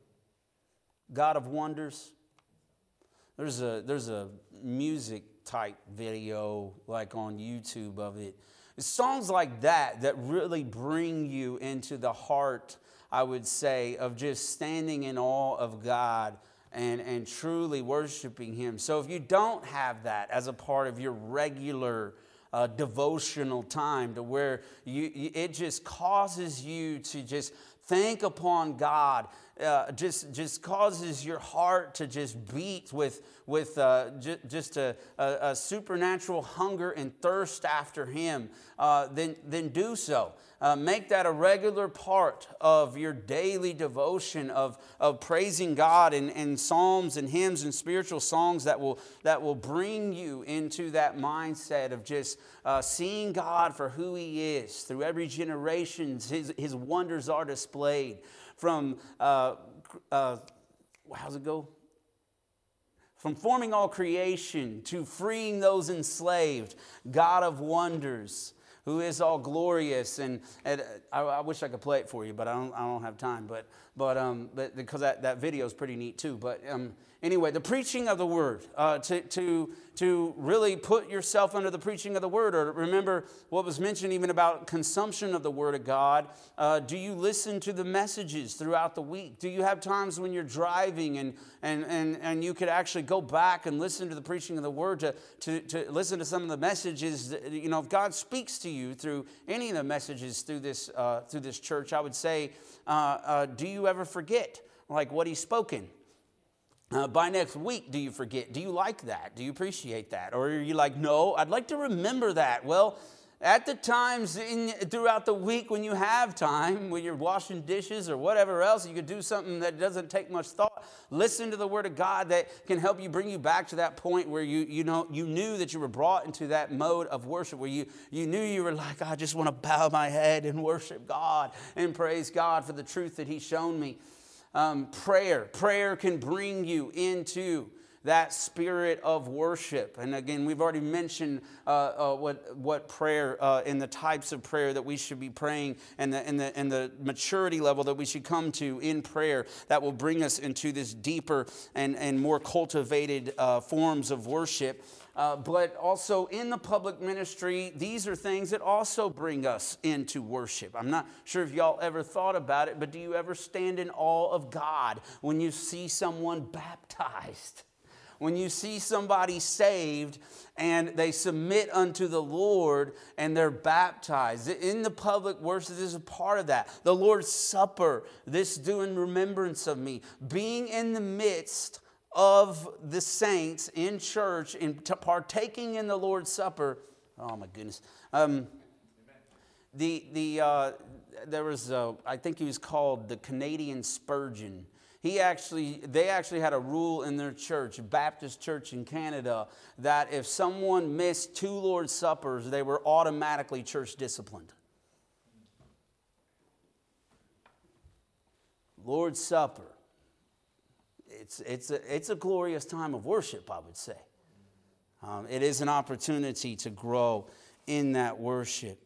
God of Wonders. There's a there's a music type video like on YouTube of it. It's songs like that that really bring you into the heart, I would say, of just standing in awe of God and, and truly worshiping him. So if you don't have that as a part of your regular uh, devotional time, to where you, you it just causes you to just think upon God, uh, just just causes your heart to just beat with with uh, j- just a, a, a supernatural hunger and thirst after him, uh, then then do so. Uh, make that a regular part of your daily devotion of, of praising God and, and psalms and hymns and spiritual songs that will that will bring you into that mindset of just uh, seeing God for who he is. Through every generation, his, his wonders are displayed. From, uh, uh, how's it go? From forming all creation to freeing those enslaved, God of wonders, who is all glorious. And, and I, I wish I could play it for you, but I don't I don't have time. But but um but because that, that video is pretty neat too. But um anyway, the preaching of the word, uh, to to to really put yourself under the preaching of the word, or remember what was mentioned even about consumption of the word of God. Uh, do you listen to the messages throughout the week? Do you have times when you're driving and and and and you could actually go back and listen to the preaching of the word, to to to listen to some of the messages that, you know, if God speaks to you through any of the messages through this uh, through this church, I would say, uh, uh, do you ever forget like what he's spoken? Uh, by next week, do you forget? Do you like that? Do you appreciate that? Or are you like, no, I'd like to remember that? Well, at the times in, throughout the week when you have time, when you're washing dishes or whatever else, you could do something that doesn't take much thought. Listen to the Word of God that can help you, bring you back to that point where you you know you knew that you were brought into that mode of worship, where you, you knew you were like, I just want to bow my head and worship God and praise God for the truth that he's shown me. Um, prayer. Prayer can bring you into that spirit of worship. And again, we've already mentioned uh, uh, what what prayer uh, and the types of prayer that we should be praying, and the and the and the maturity level that we should come to in prayer that will bring us into this deeper and and more cultivated uh, forms of worship. Uh, but also in the public ministry, these are things that also bring us into worship. I'm not sure if y'all ever thought about it, but do you ever stand in awe of God when you see someone baptized? When you see somebody saved and they submit unto the Lord and they're baptized. In the public worship, this is a part of that. The Lord's Supper, this do in remembrance of me. Being in the midst of the saints in church and partaking in the Lord's Supper. Oh my goodness. Um, the the uh, there was a, I think he was called the Canadian Spurgeon. He actually they actually had a rule in their church, Baptist church in Canada, that if someone missed two Lord's Suppers, they were automatically church disciplined. Lord's Supper. It's, it's, a, it's a glorious time of worship, I would say. Um, it is an opportunity to grow in that worship.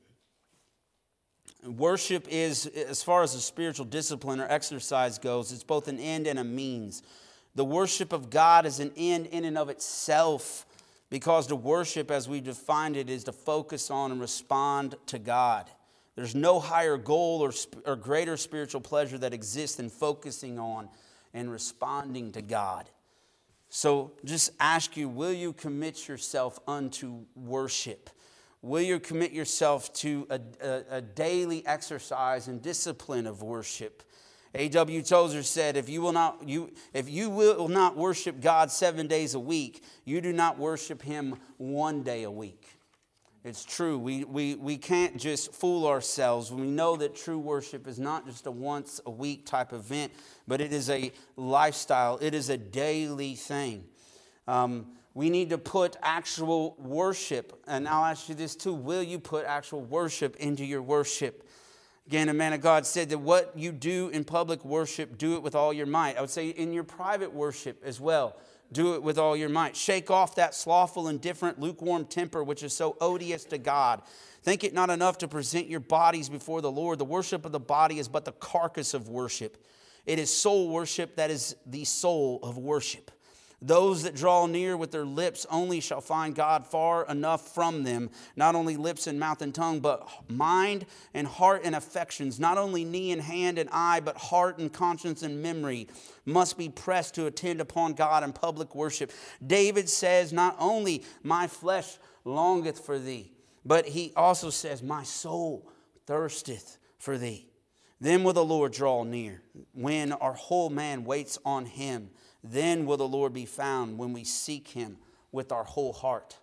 Worship is, as far as a spiritual discipline or exercise goes, it's both an end and a means. The worship of God is an end in and of itself, because to worship, as we defined it, is to focus on and respond to God. There's no higher goal or, or greater spiritual pleasure that exists than focusing on and responding to God. So just ask you, will you commit yourself unto worship? Will you commit yourself to a, a, a daily exercise and discipline of worship? A W Tozer said, if you will not you if you will not worship God seven days a week, you do not worship Him one day a week. It's true. We, we, we can't just fool ourselves. We know that true worship is not just a once a week type event, but it is a lifestyle. It is a daily thing. Um, we need to put actual worship. And I'll ask you this too. Will you put actual worship into your worship? Again, a man of God said that what you do in public worship, do it with all your might. I would say in your private worship as well. Do it with all your might. Shake off that slothful, indifferent, lukewarm temper which is so odious to God. Think it not enough to present your bodies before the Lord. The worship of the body is but the carcass of worship. It is soul worship that is the soul of worship. Those that draw near with their lips only shall find God far enough from them. Not only lips and mouth and tongue, but mind and heart and affections. Not only knee and hand and eye, but heart and conscience and memory must be pressed to attend upon God in public worship. David says, not only my flesh longeth for thee, but he also says, my soul thirsteth for thee. Then will the Lord draw near, when our whole man waits on him. Then will the Lord be found when we seek Him with our whole heart.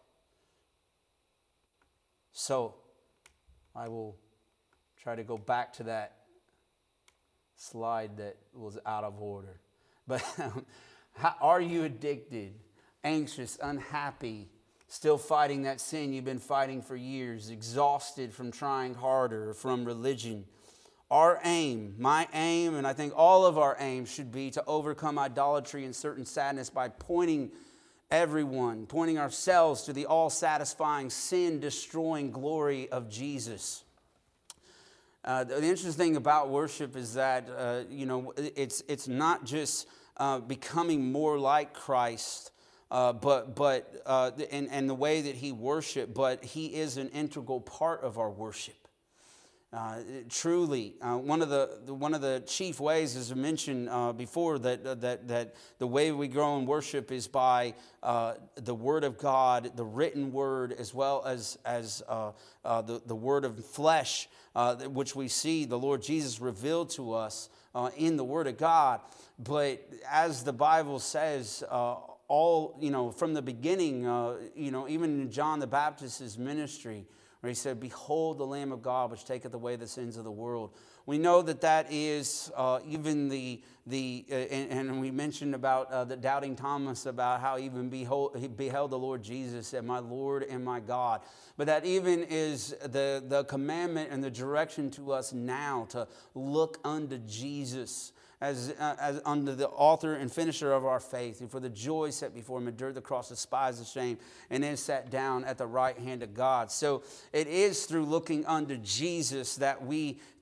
So, I will try to go back to that slide that was out of order. But how, are you addicted, anxious, unhappy, still fighting that sin you've been fighting for years, exhausted from trying harder, from religion? Our aim, my aim, and I think all of our aims should be to overcome idolatry and certain sadness by pointing everyone, pointing ourselves to the all-satisfying, sin-destroying glory of Jesus. Uh, the interesting thing about worship is that, uh, you know, it's it's not just uh, becoming more like Christ, uh, but but uh, and, and the way that He worshiped, but He is an integral part of our worship. Uh, truly, uh, one of the, the one of the chief ways, as I mentioned uh, before, that uh, that that the way we grow in worship is by uh, the Word of God, the written Word, as well as as uh, uh, the the Word of flesh, uh, which we see the Lord Jesus revealed to us uh, in the Word of God. But as the Bible says, uh, all you know from the beginning, uh, you know, even in John the Baptist's ministry, where he said, behold the Lamb of God, which taketh away the sins of the world. We know that that is uh, even the, the uh, and, and we mentioned about uh, the doubting Thomas, about how even behold, he beheld the Lord Jesus and my Lord and my God. But that even is the, the commandment and the direction to us now to look unto Jesus, as, uh, as unto the author and finisher of our faith, and for the joy set before him endured the cross, despised the shame, and then sat down at the right hand of God. So it is through looking unto Jesus that we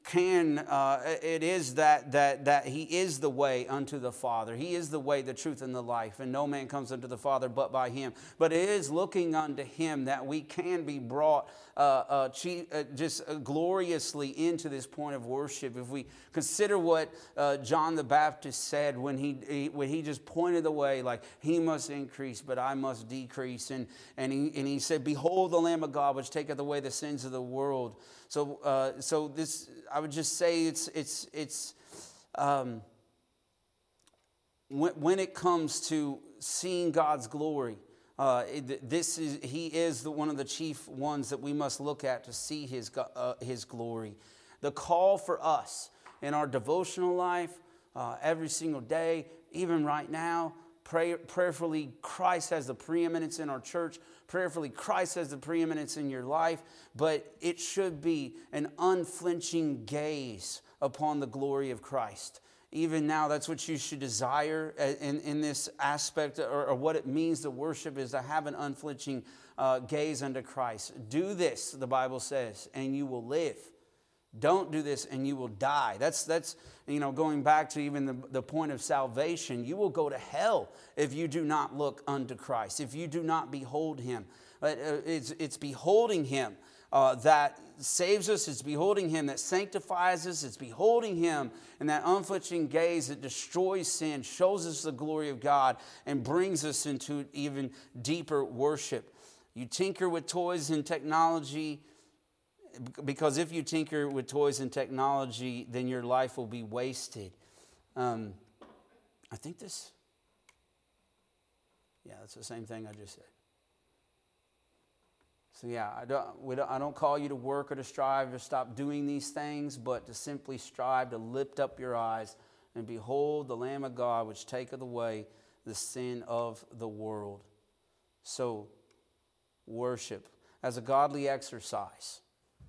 can, uh, it is that, that, that he is the way unto the Father. He is the way, the truth, and the life, and no man comes unto the Father but by him. But it is looking unto him that we can be brought uh, uh, chi- uh, just uh, gloriously into this point of worship. If we consider what uh, John the Baptist said when he, he when he just pointed the way, like, he must increase, but I must decrease. And, and, he, and he said, behold the Lamb of God, which taketh away the sins of the world. So, uh, so this, I would just say it's, it's, it's, um, when, when it comes to seeing God's glory, uh, it, this is, he is the, one of the chief ones that we must look at to see his, uh, his glory. The call for us in our devotional life, uh, every single day, even right now, pray, prayerfully, Christ has the preeminence in our church. Prayerfully, Christ has the preeminence in your life, but it should be an unflinching gaze upon the glory of Christ. Even now, that's what you should desire in, in this aspect, or, or what it means to worship is to have an unflinching uh, gaze unto Christ. Do this, the Bible says, and you will live. Don't do this and you will die. That's, that's you know, going back to even the, the point of salvation. You will go to hell if you do not look unto Christ, if you do not behold him. But it's, it's beholding him uh, that saves us. It's beholding him that sanctifies us. It's beholding him and that unflinching gaze that destroys sin, shows us the glory of God, and brings us into even deeper worship. You tinker with toys and technology, because if you tinker with toys and technology, then your life will be wasted. Um, I think this, yeah, that's the same thing I just said. So yeah, I don't, we don't, I don't call you to work or to strive to stop doing these things, but to simply strive to lift up your eyes and behold the Lamb of God, which taketh away the sin of the world. So worship as a godly exercise.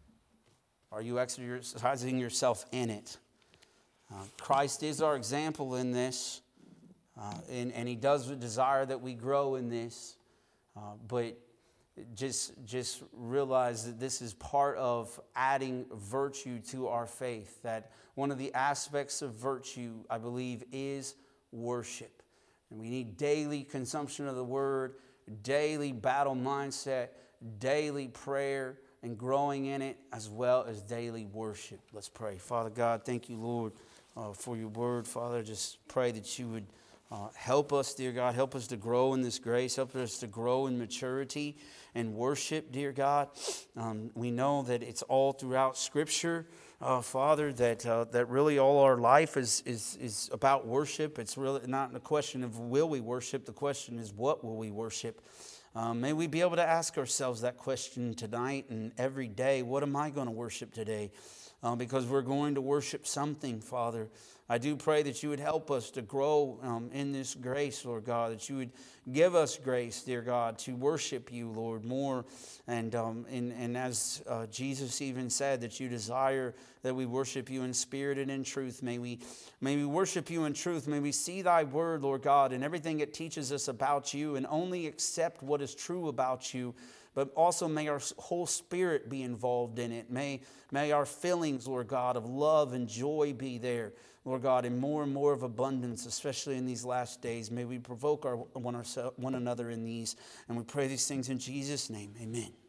Are you exercising yourself in it? Uh, Christ is our example in this, uh, and, and he does desire that we grow in this. Uh, but just, just realize that this is part of adding virtue to our faith. That one of the aspects of virtue, I believe, is worship. And we need daily consumption of the word, daily battle mindset, daily prayer, and growing in it, as well as daily worship. Let's pray. Father God, thank you, Lord, uh, for your word. Father, just pray that you would uh, help us, dear God. Help us to grow in this grace. Help us to grow in maturity and worship, dear God. Um, we know that it's all throughout Scripture, uh, Father, that uh, that really all our life is, is, is about worship. It's really not a question of will we worship. The question is, what will we worship? Um, may we be able to ask ourselves that question tonight and every day. What am I going to worship today? Uh, because we're going to worship something, Father. I do pray that you would help us to grow um, in this grace, Lord God, that you would give us grace, dear God, to worship you, Lord, more. And, um, and, and as uh, Jesus even said, that you desire that we worship you in spirit and in truth. May we, may we worship you in truth. May we see thy word, Lord God, and everything it teaches us about you, and only accept what is true about you. But also may our whole spirit be involved in it. May, may our feelings, Lord God, of love and joy be there, Lord God, in more and more of abundance, especially in these last days. May we provoke our, one, ourselves, one another in these. And we pray these things in Jesus' name. Amen.